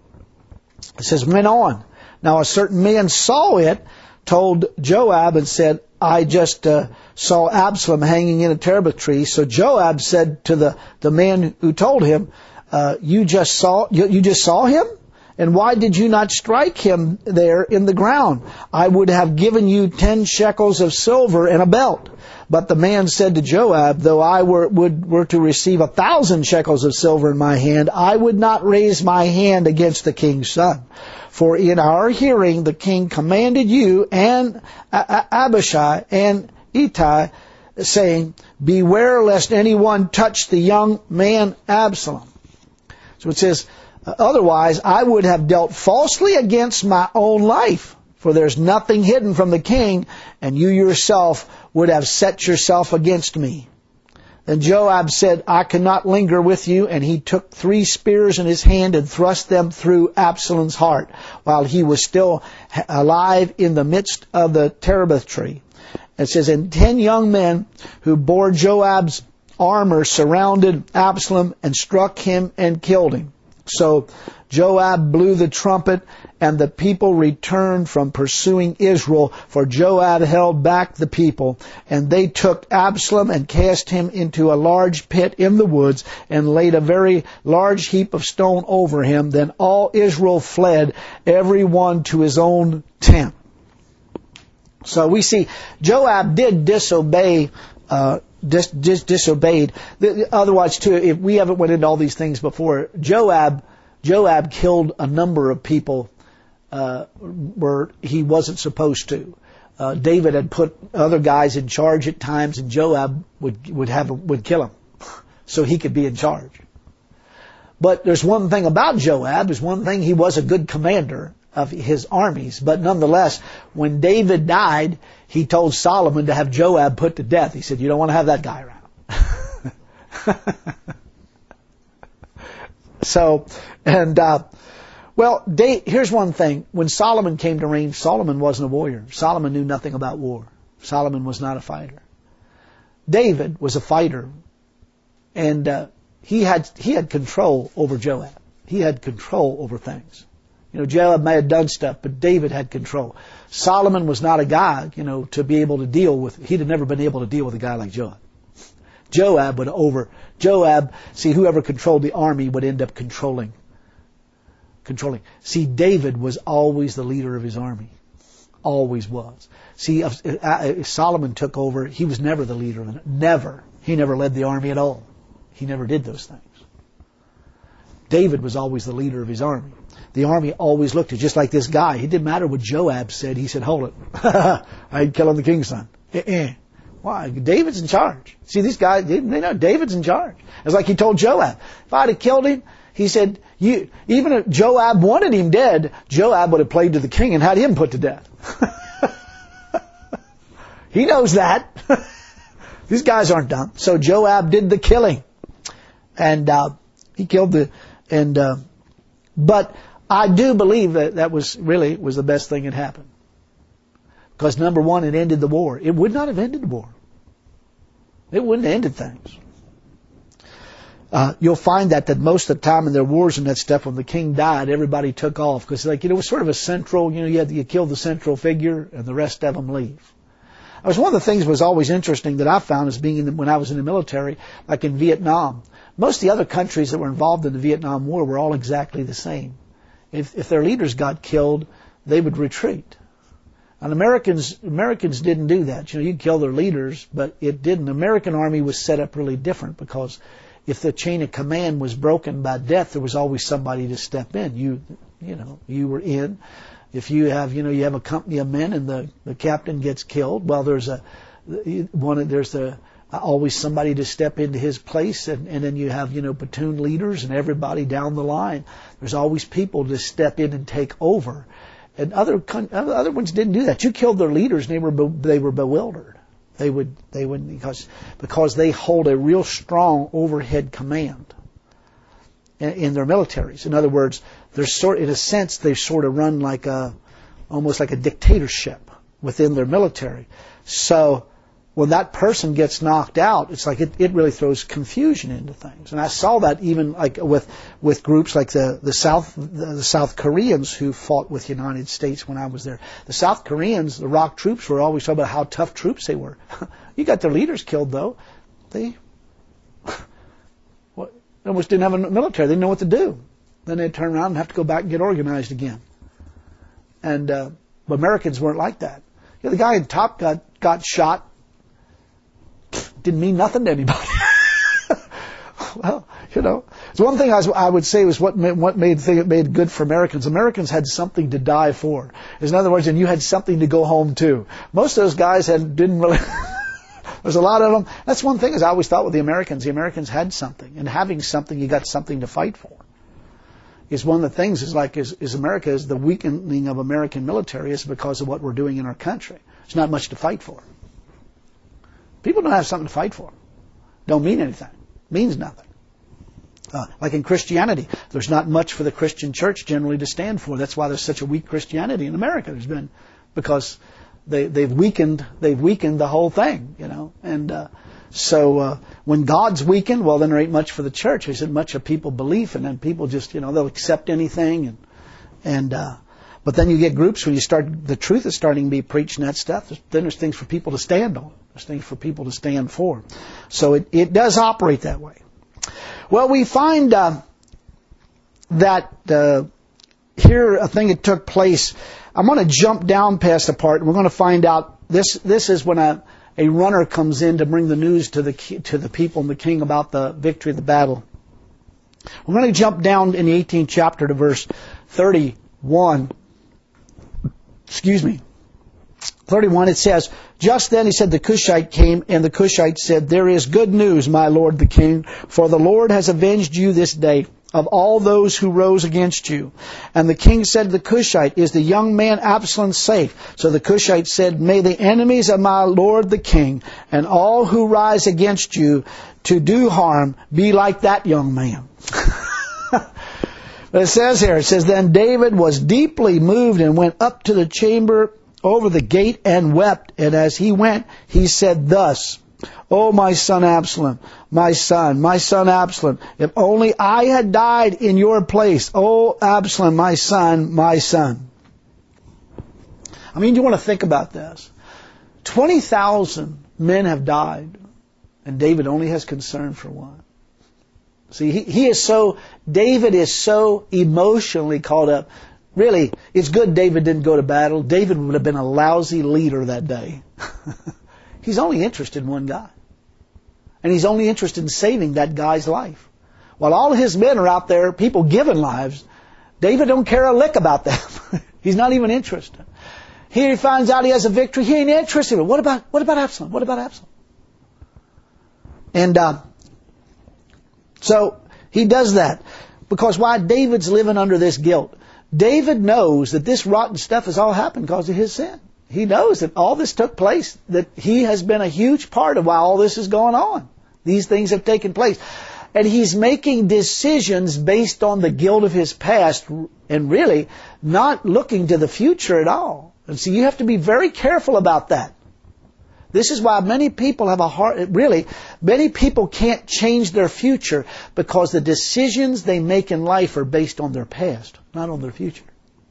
it says, went on. Now a certain man saw it, told Joab, and said, I just saw Absalom hanging in a terebinth tree. So Joab said to the man who told him, you just saw him? And why did you not strike him there in the ground? I would have given you 10 shekels of silver and a belt. But the man said to Joab, though I were to receive 1,000 shekels of silver in my hand, I would not raise my hand against the king's son. For in our hearing the king commanded you and Abishai and Ittai, saying, beware lest anyone touch the young man Absalom. So it says, otherwise, I would have dealt falsely against my own life, for there's nothing hidden from the king, and you yourself would have set yourself against me. Then Joab said, I cannot linger with you, and he took 3 spears in his hand and thrust them through Absalom's heart, while he was still alive in the midst of the terebinth tree. It says, and 10 young men who bore Joab's armor surrounded Absalom and struck him and killed him. So Joab blew the trumpet, and the people returned from pursuing Israel, for Joab held back the people. And they took Absalom and cast him into a large pit in the woods, and laid a very large heap of stone over him. Then all Israel fled, every one to his own tent. So we see Joab did disobey. Disobeyed. Otherwise, too, if we haven't went into all these things before, Joab killed a number of people where he wasn't supposed to. David had put other guys in charge at times, and Joab would kill him so he could be in charge. But there's one thing about Joab. There's one thing: he was a good commander of his armies. But nonetheless, when David died, he told Solomon to have Joab put to death. He said, you don't want to have that guy around. So, and, here's one thing. When Solomon came to reign, Solomon wasn't a warrior. Solomon knew nothing about war. Solomon was not a fighter. David was a fighter. And he had control over Joab. He had control over things. Joab may have done stuff, but David had control. Solomon was not a guy, to be able to deal with. He'd have never been able to deal with a guy like Joab. Joab, see, whoever controlled the army would end up controlling controlling. See, David was always the leader of his army. Always was. See, if Solomon took over, he was never the leader of it. Never. He never led the army at all. He never did those things. David was always the leader of his army. The army always looked at, just like this guy. It didn't matter what Joab said. He said, hold it. I ain't killing the king's son. Why? David's in charge. See, these guys, they know David's in charge. It's like he told Joab, if I'd have killed him, he said, even if Joab wanted him dead, Joab would have played to the king and had him put to death. He knows that. These guys aren't dumb. So Joab did the killing. And he killed but I do believe that was the best thing that happened. Because number one, it ended the war. It would not have ended the war. It wouldn't have ended things. You'll find that most of the time in their wars and that stuff, when the king died, everybody took off. Because it was sort of a central, you kill the central figure and the rest of them leave. It was one of the things that was always interesting that I found as being when I was in the military, like in Vietnam. Most of the other countries that were involved in the Vietnam War were all exactly the same. If their leaders got killed, they would retreat. And Americans didn't do that. You kill their leaders, but it didn't. The American army was set up really different, because if the chain of command was broken by death, there was always somebody to step in. You were in. If you have a company of men and the captain gets killed, well, there's always somebody to step into his place, and then you have platoon leaders and everybody down the line. There's always people to step in and take over. And other ones didn't do that. You killed their leaders, and they were bewildered. They would because they hold a real strong overhead command in their militaries. In other words, in a sense, they sort of run almost like a dictatorship within their military. So when that person gets knocked out, it's like it really throws confusion into things. And I saw that even like with groups like the South Koreans who fought with the United States when I was there. The South Koreans, the ROK troops, were always talking about how tough troops they were. You got their leaders killed, though. They almost didn't have a military. They didn't know what to do. Then they'd turn around and have to go back and get organized again. And but Americans weren't like that. The guy in top got shot. Didn't mean nothing to anybody. Well, it's one thing I would say was what made it good for Americans. Americans had something to die for. In other words, and you had something to go home to. Most of those guys didn't really. There's a lot of them. That's one thing, is I always thought with the Americans had something, and having something, you got something to fight for. It's one of the things is America is the weakening of American military is because of what we're doing in our country. There's not much to fight for. People don't have something to fight for. Don't mean anything. Means nothing. Like in Christianity, there's not much for the Christian church generally to stand for. That's why there's such a weak Christianity in America. There's been because they've weakened the whole thing, And so when God's weakened, well, then there ain't much for the church. There isn't much of people belief, and then people just they'll accept anything, but then you get groups when the truth is starting to be preached and that stuff. Then there's things for people to stand on. There's things for people to stand for. So it does operate that way. Well, we find that here a thing that took place. I'm going to jump down past a part, and we're going to find out this is when a runner comes in to bring the news to the people and the king about the victory of the battle. We're going to jump down in the 18th chapter to verse 31. 31, it says, just then he said the Cushite came, and the Cushite said, there is good news, my lord the king, for the Lord has avenged you this day of all those who rose against you. And the king said to the Cushite, is the young man Absalom safe? So the Cushite said, may the enemies of my lord the king and all who rise against you to do harm be like that young man. But it says, then David was deeply moved and went up to the chamber over the gate and wept. And as he went, he said thus, O my son Absalom, my son Absalom, if only I had died in your place. O Absalom, my son, my son. I mean, you want to think about this. 20,000 men have died, and David only has concern for one. See, David is so emotionally caught up. Really, it's good David didn't go to battle. David would have been a lousy leader that day. He's only interested in one guy. And he's only interested in saving that guy's life. While all his men are out there, people giving lives, David don't care a lick about them. He's not even interested. Here he finds out he has a victory. He ain't interested in it. What about Absalom? What about Absalom? And so he does that. Because why? David's living under this guilt. David knows that this rotten stuff has all happened because of his sin. He knows that all this took place, that he has been a huge part of why all this is going on. These things have taken place. And he's making decisions based on the guilt of his past and really not looking to the future at all. And so you have to be very careful about that. This is why many people have many people can't change their future because the decisions they make in life are based on their past, not on their future.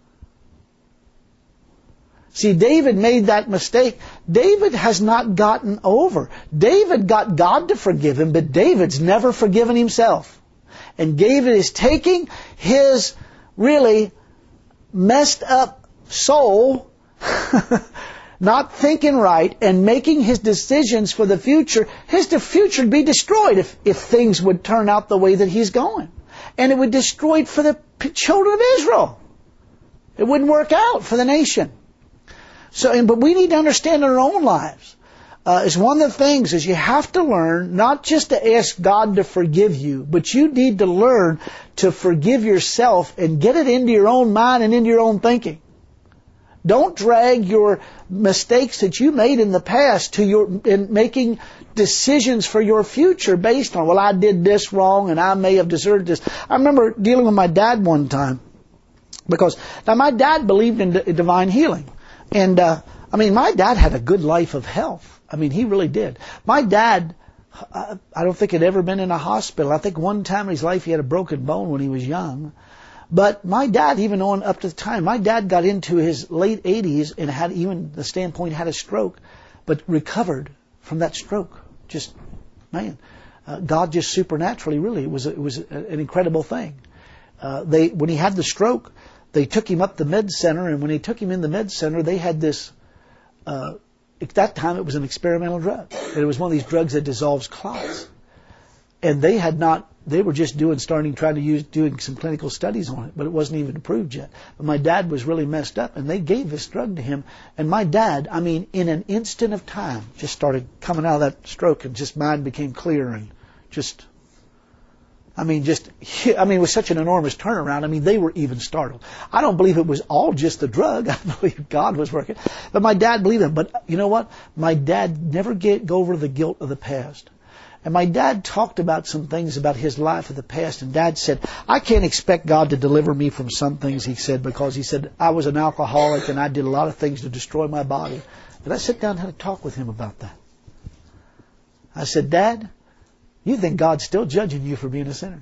See, David made that mistake. David has not gotten over. David got God to forgive him, but David's never forgiven himself. And David is taking his really messed up soul, not thinking right, and making his decisions for the future. The future would be destroyed if things would turn out the way that he's going. And it would destroy it for the children of Israel. It wouldn't work out for the nation. But we need to understand in our own lives. Is one of the things is you have to learn not just to ask God to forgive you, but you need to learn to forgive yourself and get it into your own mind and into your own thinking. Don't drag your mistakes that you made in the past in making decisions for your future based on, well, I did this wrong and I may have deserved this. I remember dealing with my dad one time because now my dad believed in divine healing. And, my dad had a good life of health. He really did. My dad, I don't think had ever been in a hospital. I think one time in his life he had a broken bone when he was young. But my dad, even on up to the time, my dad got into his late 80s and had even the standpoint had a stroke, but recovered from that stroke. God just supernaturally, really, it was an incredible thing. When he had the stroke, they took him up the med center, and when they took him in the med center, they had this, at that time it was an experimental drug. And it was one of these drugs that dissolves clots. And they were just doing some clinical studies on it, but it wasn't even approved yet. But my dad was really messed up, and they gave this drug to him. And my dad, in an instant of time, just started coming out of that stroke, and just mind became clear, and it was such an enormous turnaround. They were even startled. I don't believe it was all just the drug. I believe God was working. But my dad believed it. But you know what? My dad never go over the guilt of the past. And my dad talked about some things about his life of the past. And Dad said, I can't expect God to deliver me from some things, he said, because he said, I was an alcoholic and I did a lot of things to destroy my body. And I sat down and had a talk with him about that. I said, Dad, you think God's still judging you for being a sinner.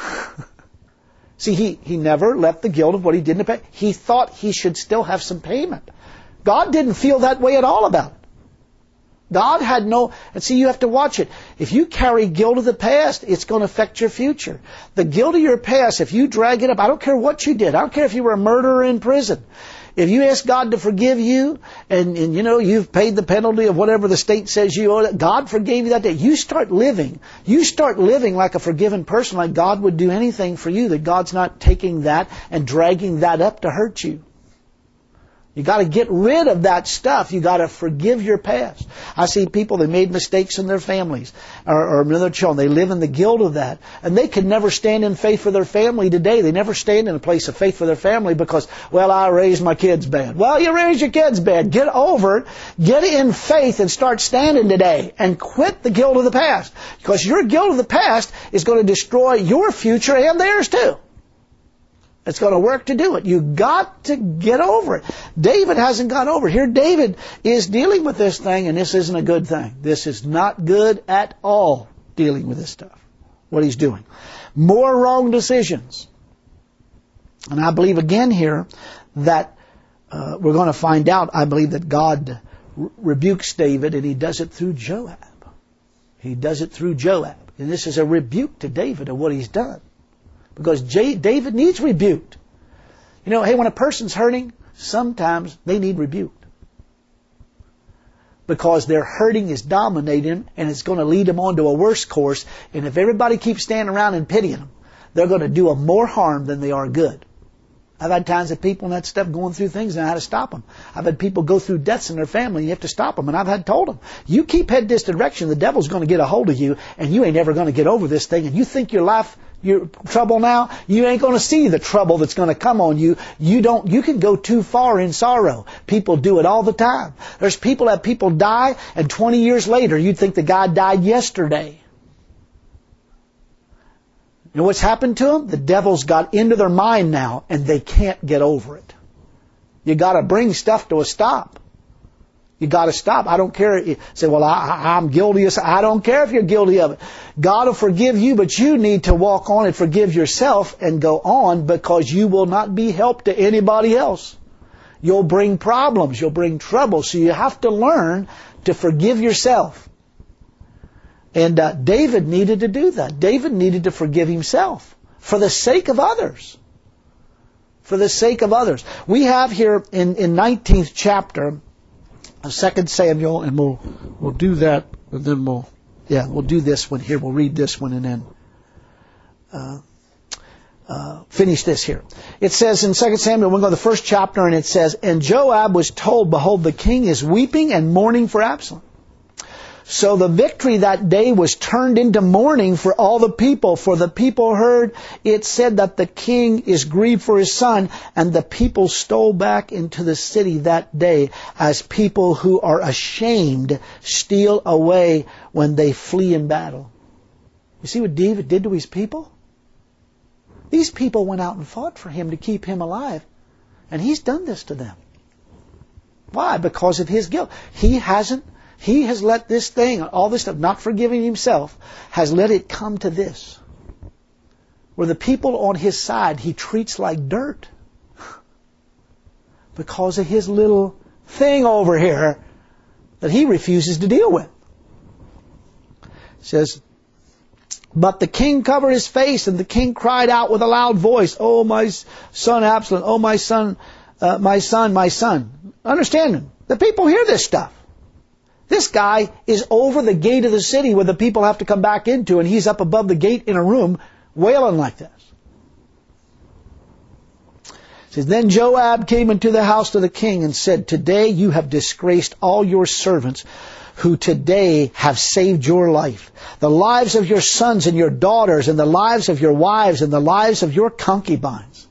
See, he never left the guilt of what he did in the past. He thought he should still have some payment. God didn't feel that way at all about it. God had and see, you have to watch it. If you carry guilt of the past, it's going to affect your future. The guilt of your past, if you drag it up, I don't care what you did. I don't care if you were a murderer in prison. If you ask God to forgive you, and you've paid the penalty of whatever the state says you owe, God forgave you that day. You start living like a forgiven person, like God would do anything for you, that God's not taking that and dragging that up to hurt you. You got to get rid of that stuff. You got to forgive your past. I see people that made mistakes in their families or in their children. They live in the guilt of that, and they could never stand in faith for their family today. They never stand in a place of faith for their family because, well, I raised my kids bad. Well, you raised your kids bad. Get over it. Get in faith and start standing today, and quit the guilt of the past, because your guilt of the past is going to destroy your future and theirs too. It's going to work to do it. You got to get over it. David hasn't got over it. Here David is dealing with this thing, and this isn't a good thing. This is not good at all, dealing with this stuff, what he's doing. More wrong decisions. And I believe again here that we're going to find out, I believe that God rebukes David, and he does it through Joab. He does it through Joab. And this is a rebuke to David of what he's done. Because David needs rebuked. You know, hey, when a person's hurting, sometimes they need rebuked. Because their hurting is dominating and it's going to lead them on to a worse course. And if everybody keeps standing around and pitying them, they're going to do them more harm than they are good. I've had times that people and that stuff going through things and how to stop them. I've had people go through deaths in their family and you have to stop them. And I've had told them, you keep heading this direction, the devil's going to get a hold of you and you ain't ever going to get over this thing. And you think your trouble now, you ain't going to see the trouble that's going to come on you. You can go too far in sorrow. People do it all the time. There's people that people die and 20 years later you'd think the guy died yesterday. You know what's happened to them? The devil's got into their mind now and they can't get over it. You got to bring stuff to a stop. You got to stop. I don't care. You say, well, I'm guilty of. I don't care if you're guilty of it. God will forgive you, but you need to walk on and forgive yourself and go on, because you will not be help to anybody else. You'll bring problems. You'll bring trouble. So you have to learn to forgive yourself. And David needed to do that. David needed to forgive himself for the sake of others. For the sake of others. We have here in 19th chapter of 2 Samuel, and we'll do that, and then we'll do this one here. We'll read this one and then finish this here. It says in 2 Samuel, we'll go to the first chapter, and it says, and Joab was told, behold, the king is weeping and mourning for Absalom. So the victory that day was turned into mourning for all the people. For the people heard it said that the king is grieved for his son. And the people stole back into the city that day, as people who are ashamed steal away when they flee in battle. You see what David did to his people? These people went out and fought for him to keep him alive. And he's done this to them. Why? Because of his guilt. He has let this thing, all this stuff, not forgiving himself, has let it come to this. Where the people on his side, he treats like dirt. Because of his little thing over here that he refuses to deal with. It says, but the king covered his face, and the king cried out with a loud voice, oh, my son Absalom, oh, my son, my son, my son. Understand him. The people hear this stuff. This guy is over the gate of the city where the people have to come back into, and he's up above the gate in a room wailing like this. It says, then Joab came into the house to the king and said, today you have disgraced all your servants who today have saved your life, the lives of your sons and your daughters, and the lives of your wives, and the lives of your concubines.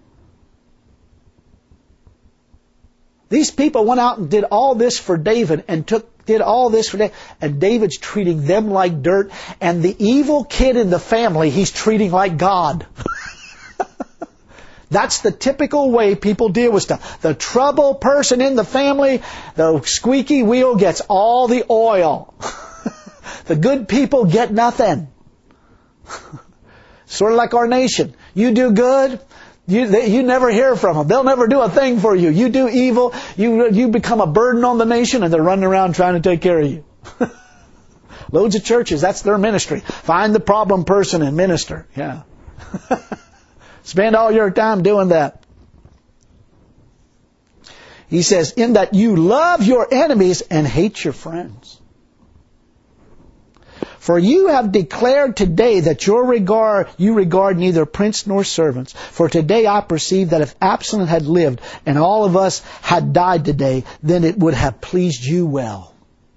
These people went out and did all this for David and did all this for David. And David's treating them like dirt. And the evil kid in the family, he's treating like God. That's the typical way people deal with stuff. The trouble person in the family, the squeaky wheel gets all the oil. The good people get nothing. Sort of like our nation. You do good, you never hear from them. They'll never do a thing for you. You do evil, you become a burden on the nation, and they're running around trying to take care of you. Loads of churches, that's their ministry. Find the problem person and minister. Yeah. Spend all your time doing that. He says, in that you love your enemies and hate your friends. For you have declared today that you regard neither prince nor servants. For today I perceive that if Absalom had lived and all of us had died today, then it would have pleased you well.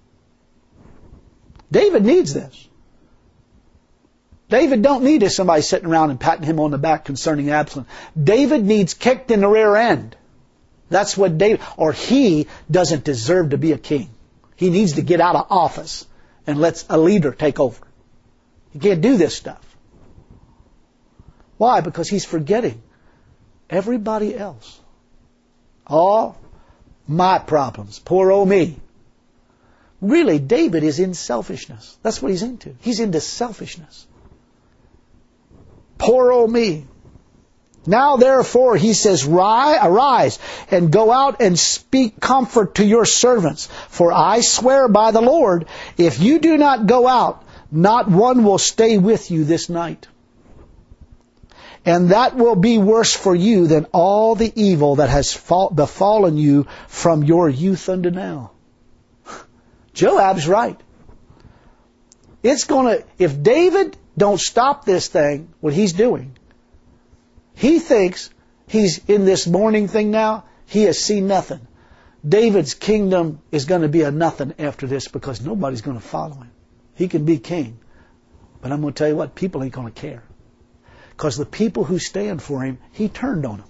David needs this. David don't need somebody sitting around and patting him on the back concerning Absalom. David needs kicked in the rear end. That's what David, or he doesn't deserve to be a king. He needs to get out of office and lets a leader take over. He can't do this stuff. Why? Because he's forgetting everybody else. All my problems. Poor old me. Really, David is in selfishness. That's what he's into. He's into selfishness. Poor old me. Now therefore, he says, arise and go out and speak comfort to your servants. For I swear by the Lord, if you do not go out, not one will stay with you this night. And that will be worse for you than all the evil that has befallen you from your youth unto now. Joab's right. If David don't stop this thing, what he's doing, he thinks he's in this mourning thing now, he has seen nothing. David's kingdom is going to be a nothing after this because nobody's going to follow him. He can be king. But I'm going to tell you what, people ain't going to care. Because the people who stand for him, he turned on them.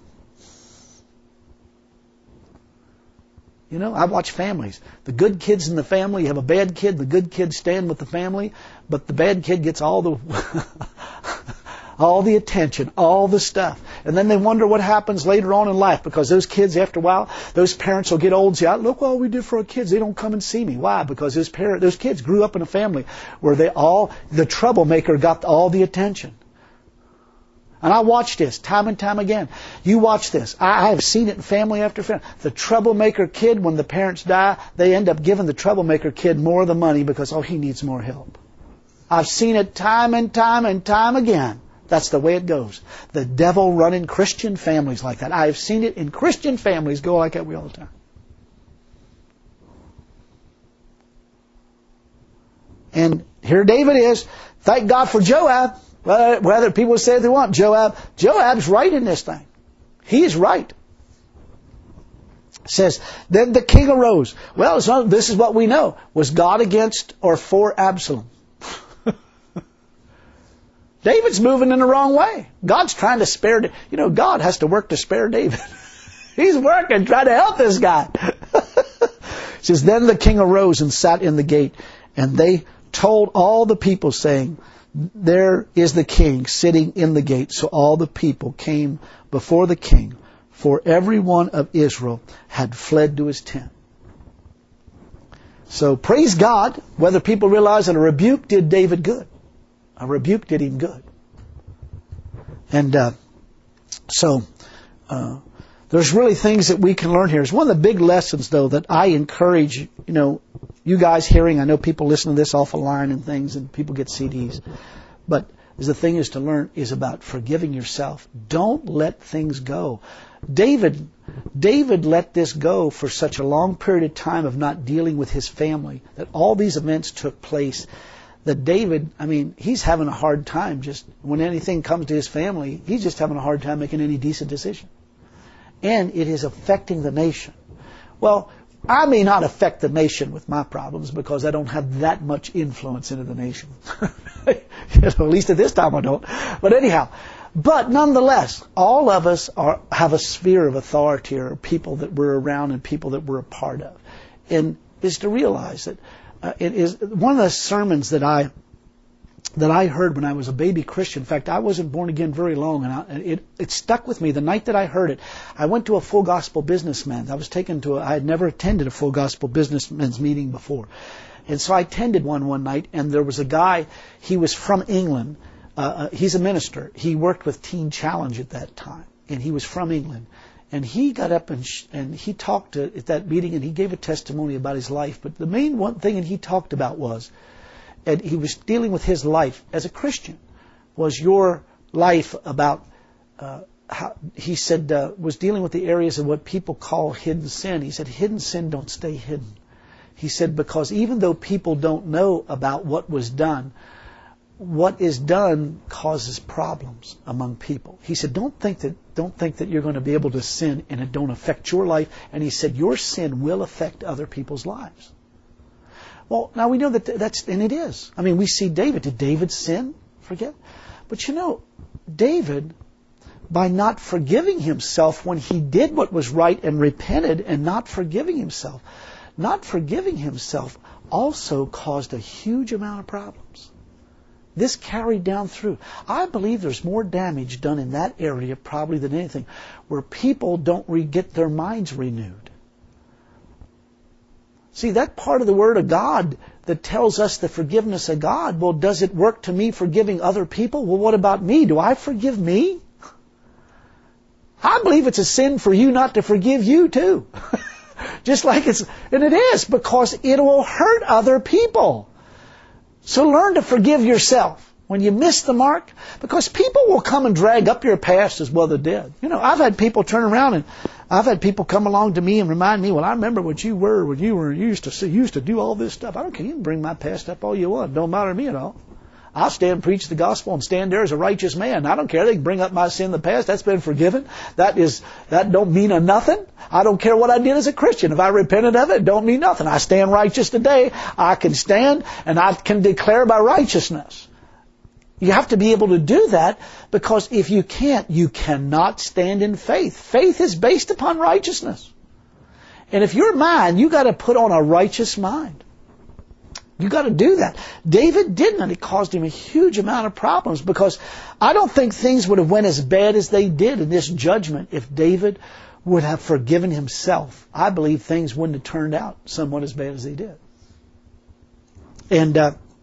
You know, I watch families. The good kids in the family, you have a bad kid, the good kids stand with the family, but the bad kid gets all the all the attention, all the stuff. And then they wonder what happens later on in life, because those kids, after a while, those parents will get old and say, look what all we did for our kids. They don't come and see me. Why? Because those kids grew up in a family where the troublemaker got all the attention. And I watch this time and time again. You watch this. I have seen it in family after family. The troublemaker kid, when the parents die, they end up giving the troublemaker kid more of the money because, he needs more help. I've seen it time and time and time again. That's the way it goes. The devil running Christian families like that. I have seen it in Christian families go like that all the time. And here David is. Thank God for Joab. Whether people say they want Joab's right in this thing. He is right. It says, then the king arose. Well, this is what we know. Was God against or for Absalom? David's moving in the wrong way. God's trying to spare. God has to work to spare David. He's working, trying to help this guy. It says, then the king arose and sat in the gate, and they told all the people, saying, there is the king sitting in the gate. So all the people came before the king, for every one of Israel had fled to his tent. So praise God, whether people realize that a rebuke did David good. A rebuke did him good. And there's really things that we can learn here. It's one of the big lessons, though, that I encourage, you guys hearing. I know people listen to this off the line and things, and people get CDs. But the thing is to learn is about forgiving yourself. Don't let things go. David let this go for such a long period of time of not dealing with his family, that all these events took place, that David, he's having a hard time just when anything comes to his family, he's just having a hard time making any decent decision. And it is affecting the nation. Well, I may not affect the nation with my problems because I don't have that much influence into the nation. At least at this time I don't. But anyhow, but nonetheless, all of us have a sphere of authority, or people that we're around and people that we're a part of. And is to realize that it is one of the sermons that I heard when I was a baby Christian. In fact, I wasn't born again very long, and it stuck with me. The night that I heard it, I went to a full gospel businessman. I had never attended a full gospel businessman's meeting before. And so I attended one night, and there was a guy, he was from England. He's a minister. He worked with Teen Challenge at that time, and he was from England. And he got up and he talked at that meeting, and he gave a testimony about his life. But the main one thing that he talked about was, and he was dealing with his life as a Christian, was your life about, how he said, was dealing with the areas of what people call hidden sin. He said, hidden sin don't stay hidden. He said, because even though people don't know about what was done, what is done causes problems among people. He said, don't think that you're going to be able to sin and it don't affect your life. And he said, your sin will affect other people's lives. Well, now we know and it is. We see David. Did David sin? Forget. But David, by not forgiving himself when he did what was right and repented, and not forgiving himself also caused a huge amount of problems. This carried down through. I believe there's more damage done in that area probably than anything, where people don't get their minds renewed. See, that part of the Word of God that tells us the forgiveness of God, well, does it work to me forgiving other people? Well, what about me? Do I forgive me? I believe it's a sin for you not to forgive you too. And it is, because it will hurt other people. So learn to forgive yourself when you miss the mark, because people will come and drag up your past as well as they did. You know, I've had people turn around and I've had people come along to me and remind me, well, I remember what you were when you used to do all this stuff. I don't care. You can bring my past up all you want. Don't bother me at all. I'll stand and preach the gospel and stand there as a righteous man. I don't care. They can bring up my sin in the past. That's been forgiven. That don't mean a nothing. I don't care what I did as a Christian. If I repented of it, it don't mean nothing. I stand righteous today. I can stand and I can declare my righteousness. You have to be able to do that, because if you can't, you cannot stand in faith. Faith is based upon righteousness. And if you're mine, you got to put on a righteous mind. You got to do that. David didn't, and it caused him a huge amount of problems, because I don't think things would have went as bad as they did in this judgment if David would have forgiven himself. I believe things wouldn't have turned out somewhat as bad as they did. And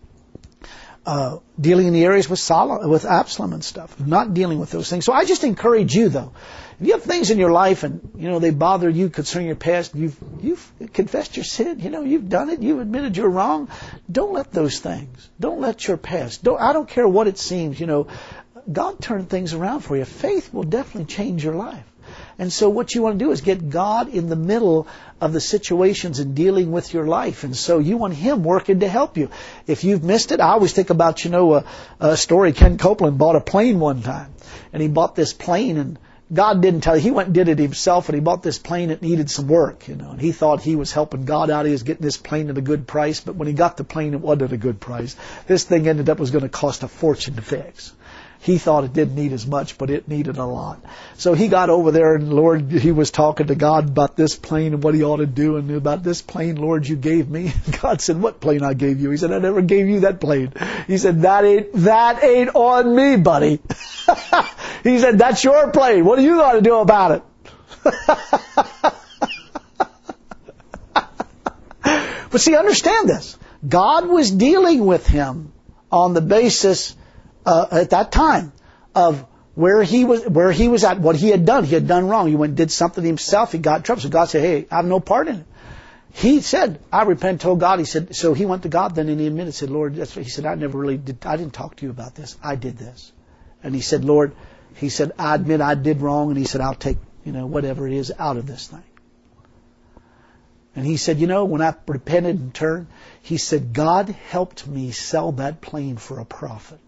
dealing in the areas with Absalom and stuff, not dealing with those things. So I just encourage you, though, if you have things in your life and they bother you concerning your past, you've confessed your sin, you've done it, you've admitted you're wrong. Don't let those things. Don't let your past. I don't care what it seems. God turned things around for you. Faith will definitely change your life. And so what you want to do is get God in the middle of the situations and dealing with your life. And so you want Him working to help you. If you've missed it, I always think about, a story. Ken Copeland bought a plane one time. And he bought this plane, and God didn't tell you. He went and did it himself, and he bought this plane that needed some work, and he thought he was helping God out. He was getting this plane at a good price, but when he got the plane, it wasn't at a good price. This thing ended up was going to cost a fortune to fix. He thought it didn't need as much, but it needed a lot. So he got over there, and Lord, he was talking to God about this plane and what he ought to do, and about this plane, Lord, you gave me. God said, what plane I gave you? He said, I never gave you that plane. He said, that ain't on me, buddy. He said, that's your plane. What are you going to do about it? But see, understand this. God was dealing with him on the basis at that time of where he was at, what he had done. He had done wrong. He went and did something himself. He got in trouble. So God said, hey, I have no part in it. He said, I repent, told God. He said, so he went to God then and he admitted, said, Lord, that's what he said, I didn't talk to you about this. I did this. And he said, Lord, he said, I admit I did wrong. And he said, I'll take, whatever it is out of this thing. And he said, when I repented and turned, he said, God helped me sell that plane for a profit.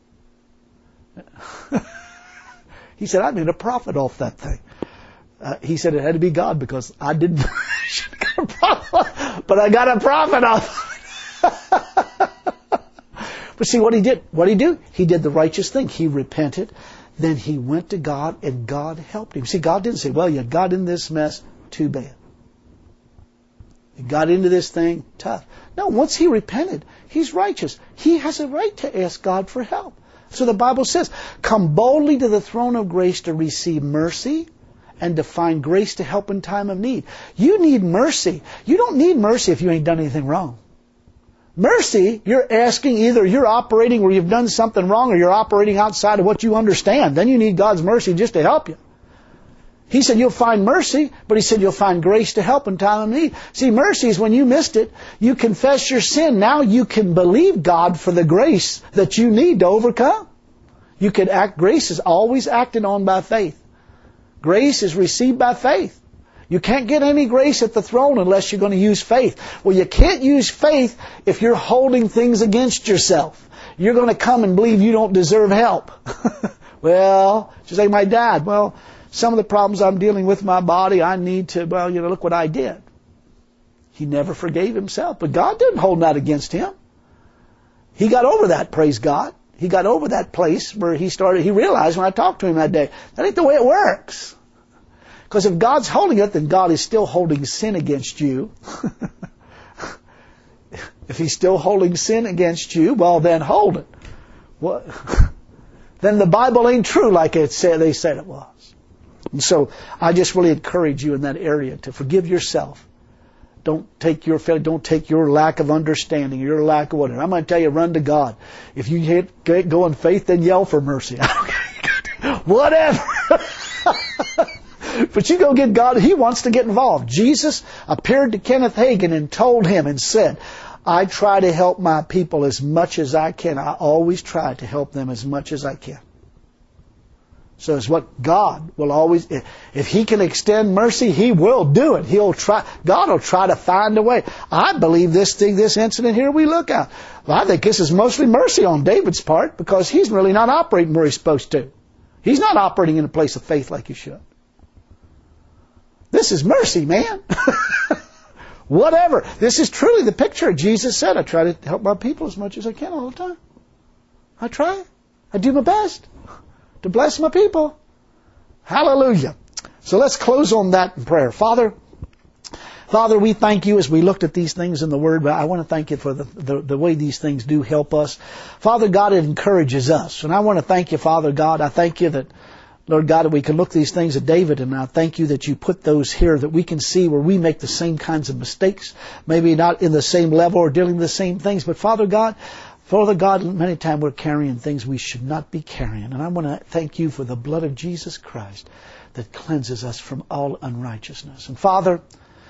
He said, I made a profit off that thing. He said it had to be God because I didn't get a profit, but I got a profit off it. But see what he did? What did he do? He did the righteous thing. He repented. Then he went to God and God helped him. See, God didn't say, well, you got in this mess, too bad. You got into this thing, tough. No, once he repented, he's righteous. He has a right to ask God for help. So the Bible says, come boldly to the throne of grace to receive mercy and to find grace to help in time of need. You need mercy. You don't need mercy if you ain't done anything wrong. Mercy, you're asking either you're operating where you've done something wrong or you're operating outside of what you understand. Then you need God's mercy just to help you. He said you'll find mercy, but he said you'll find grace to help in time of need. See, mercy is when you missed it, you confess your sin. Now you can believe God for the grace that you need to overcome. You can act. Grace is always acted on by faith. Grace is received by faith. You can't get any grace at the throne unless you're going to use faith. Well, you can't use faith if you're holding things against yourself. You're going to come and believe you don't deserve help. Well, just like my dad. Well, some of the problems I'm dealing with my body, I need to, look what I did. He never forgave himself. But God didn't hold that against him. He got over that, praise God. He got over that place where he realized when I talked to him that day, that ain't the way it works. Because if God's holding it, then God is still holding sin against you. If He's still holding sin against you, well, then hold it. What? Then the Bible ain't true like they said it was. And so I just really encourage you in that area to forgive yourself. Don't take your failure, don't take your lack of understanding, your lack of whatever. I'm going to tell you, run to God. If you can't go in faith, then yell for mercy. Whatever. But you go get God. He wants to get involved. Jesus appeared to Kenneth Hagin and told him and said, I try to help my people as much as I can. I always try to help them as much as I can. So it's what God will always, if He can extend mercy, He will do it. God will try to find a way. I believe this incident here we look at. Well, I think this is mostly mercy on David's part, because he's really not operating where he's supposed to. He's not operating in a place of faith like he should. This is mercy, man. Whatever. This is truly the picture. Jesus said, I try to help my people as much as I can all the time. I try. I do my best to bless my people. Hallelujah. So let's close on that in prayer. Father, we thank You as we looked at these things in the Word, but I want to thank You for the way these things do help us. Father God, it encourages us. And I want to thank You, Father God. I thank You that, Lord God, that we can look at these things at David, and I thank You that You put those here that we can see where we make the same kinds of mistakes, maybe not in the same level or dealing with the same things, but Father God, many times we're carrying things we should not be carrying. And I want to thank You for the blood of Jesus Christ that cleanses us from all unrighteousness. And Father,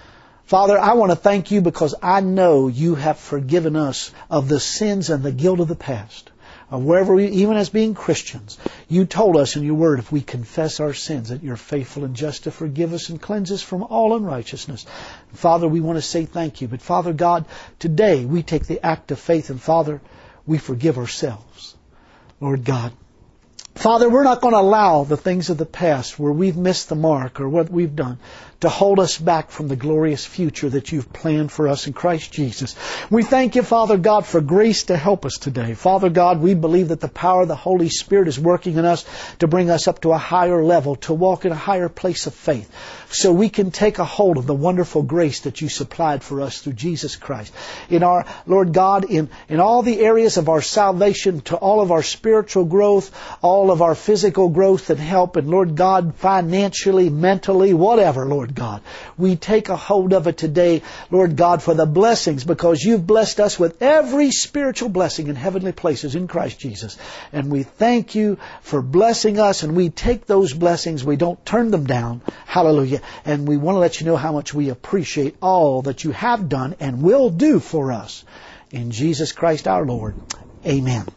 I want to thank You because I know You have forgiven us of the sins and the guilt of the past. Wherever we, even as being Christians, You told us in Your Word, if we confess our sins, that You're faithful and just to forgive us and cleanse us from all unrighteousness. Father, we want to say thank You. But Father God, today we take the act of faith, and Father, we forgive ourselves. Lord God, Father, we're not going to allow the things of the past where we've missed the mark or what we've done to hold us back from the glorious future that You've planned for us in Christ Jesus. We thank You, Father God, for grace to help us today. Father God, we believe that the power of the Holy Spirit is working in us to bring us up to a higher level, to walk in a higher place of faith, so we can take a hold of the wonderful grace that You supplied for us through Jesus Christ. In our, Lord God, in all the areas of our salvation, to all of our spiritual growth, all of our physical growth and help, and Lord God, financially, mentally, whatever, Lord God, we take a hold of it today, Lord God, for the blessings, because You've blessed us with every spiritual blessing in heavenly places in Christ Jesus. And we thank You for blessing us, and we take those blessings, we don't turn them down. Hallelujah. And we want to let You know how much we appreciate all that You have done and will do for us. In Jesus Christ our Lord. Amen.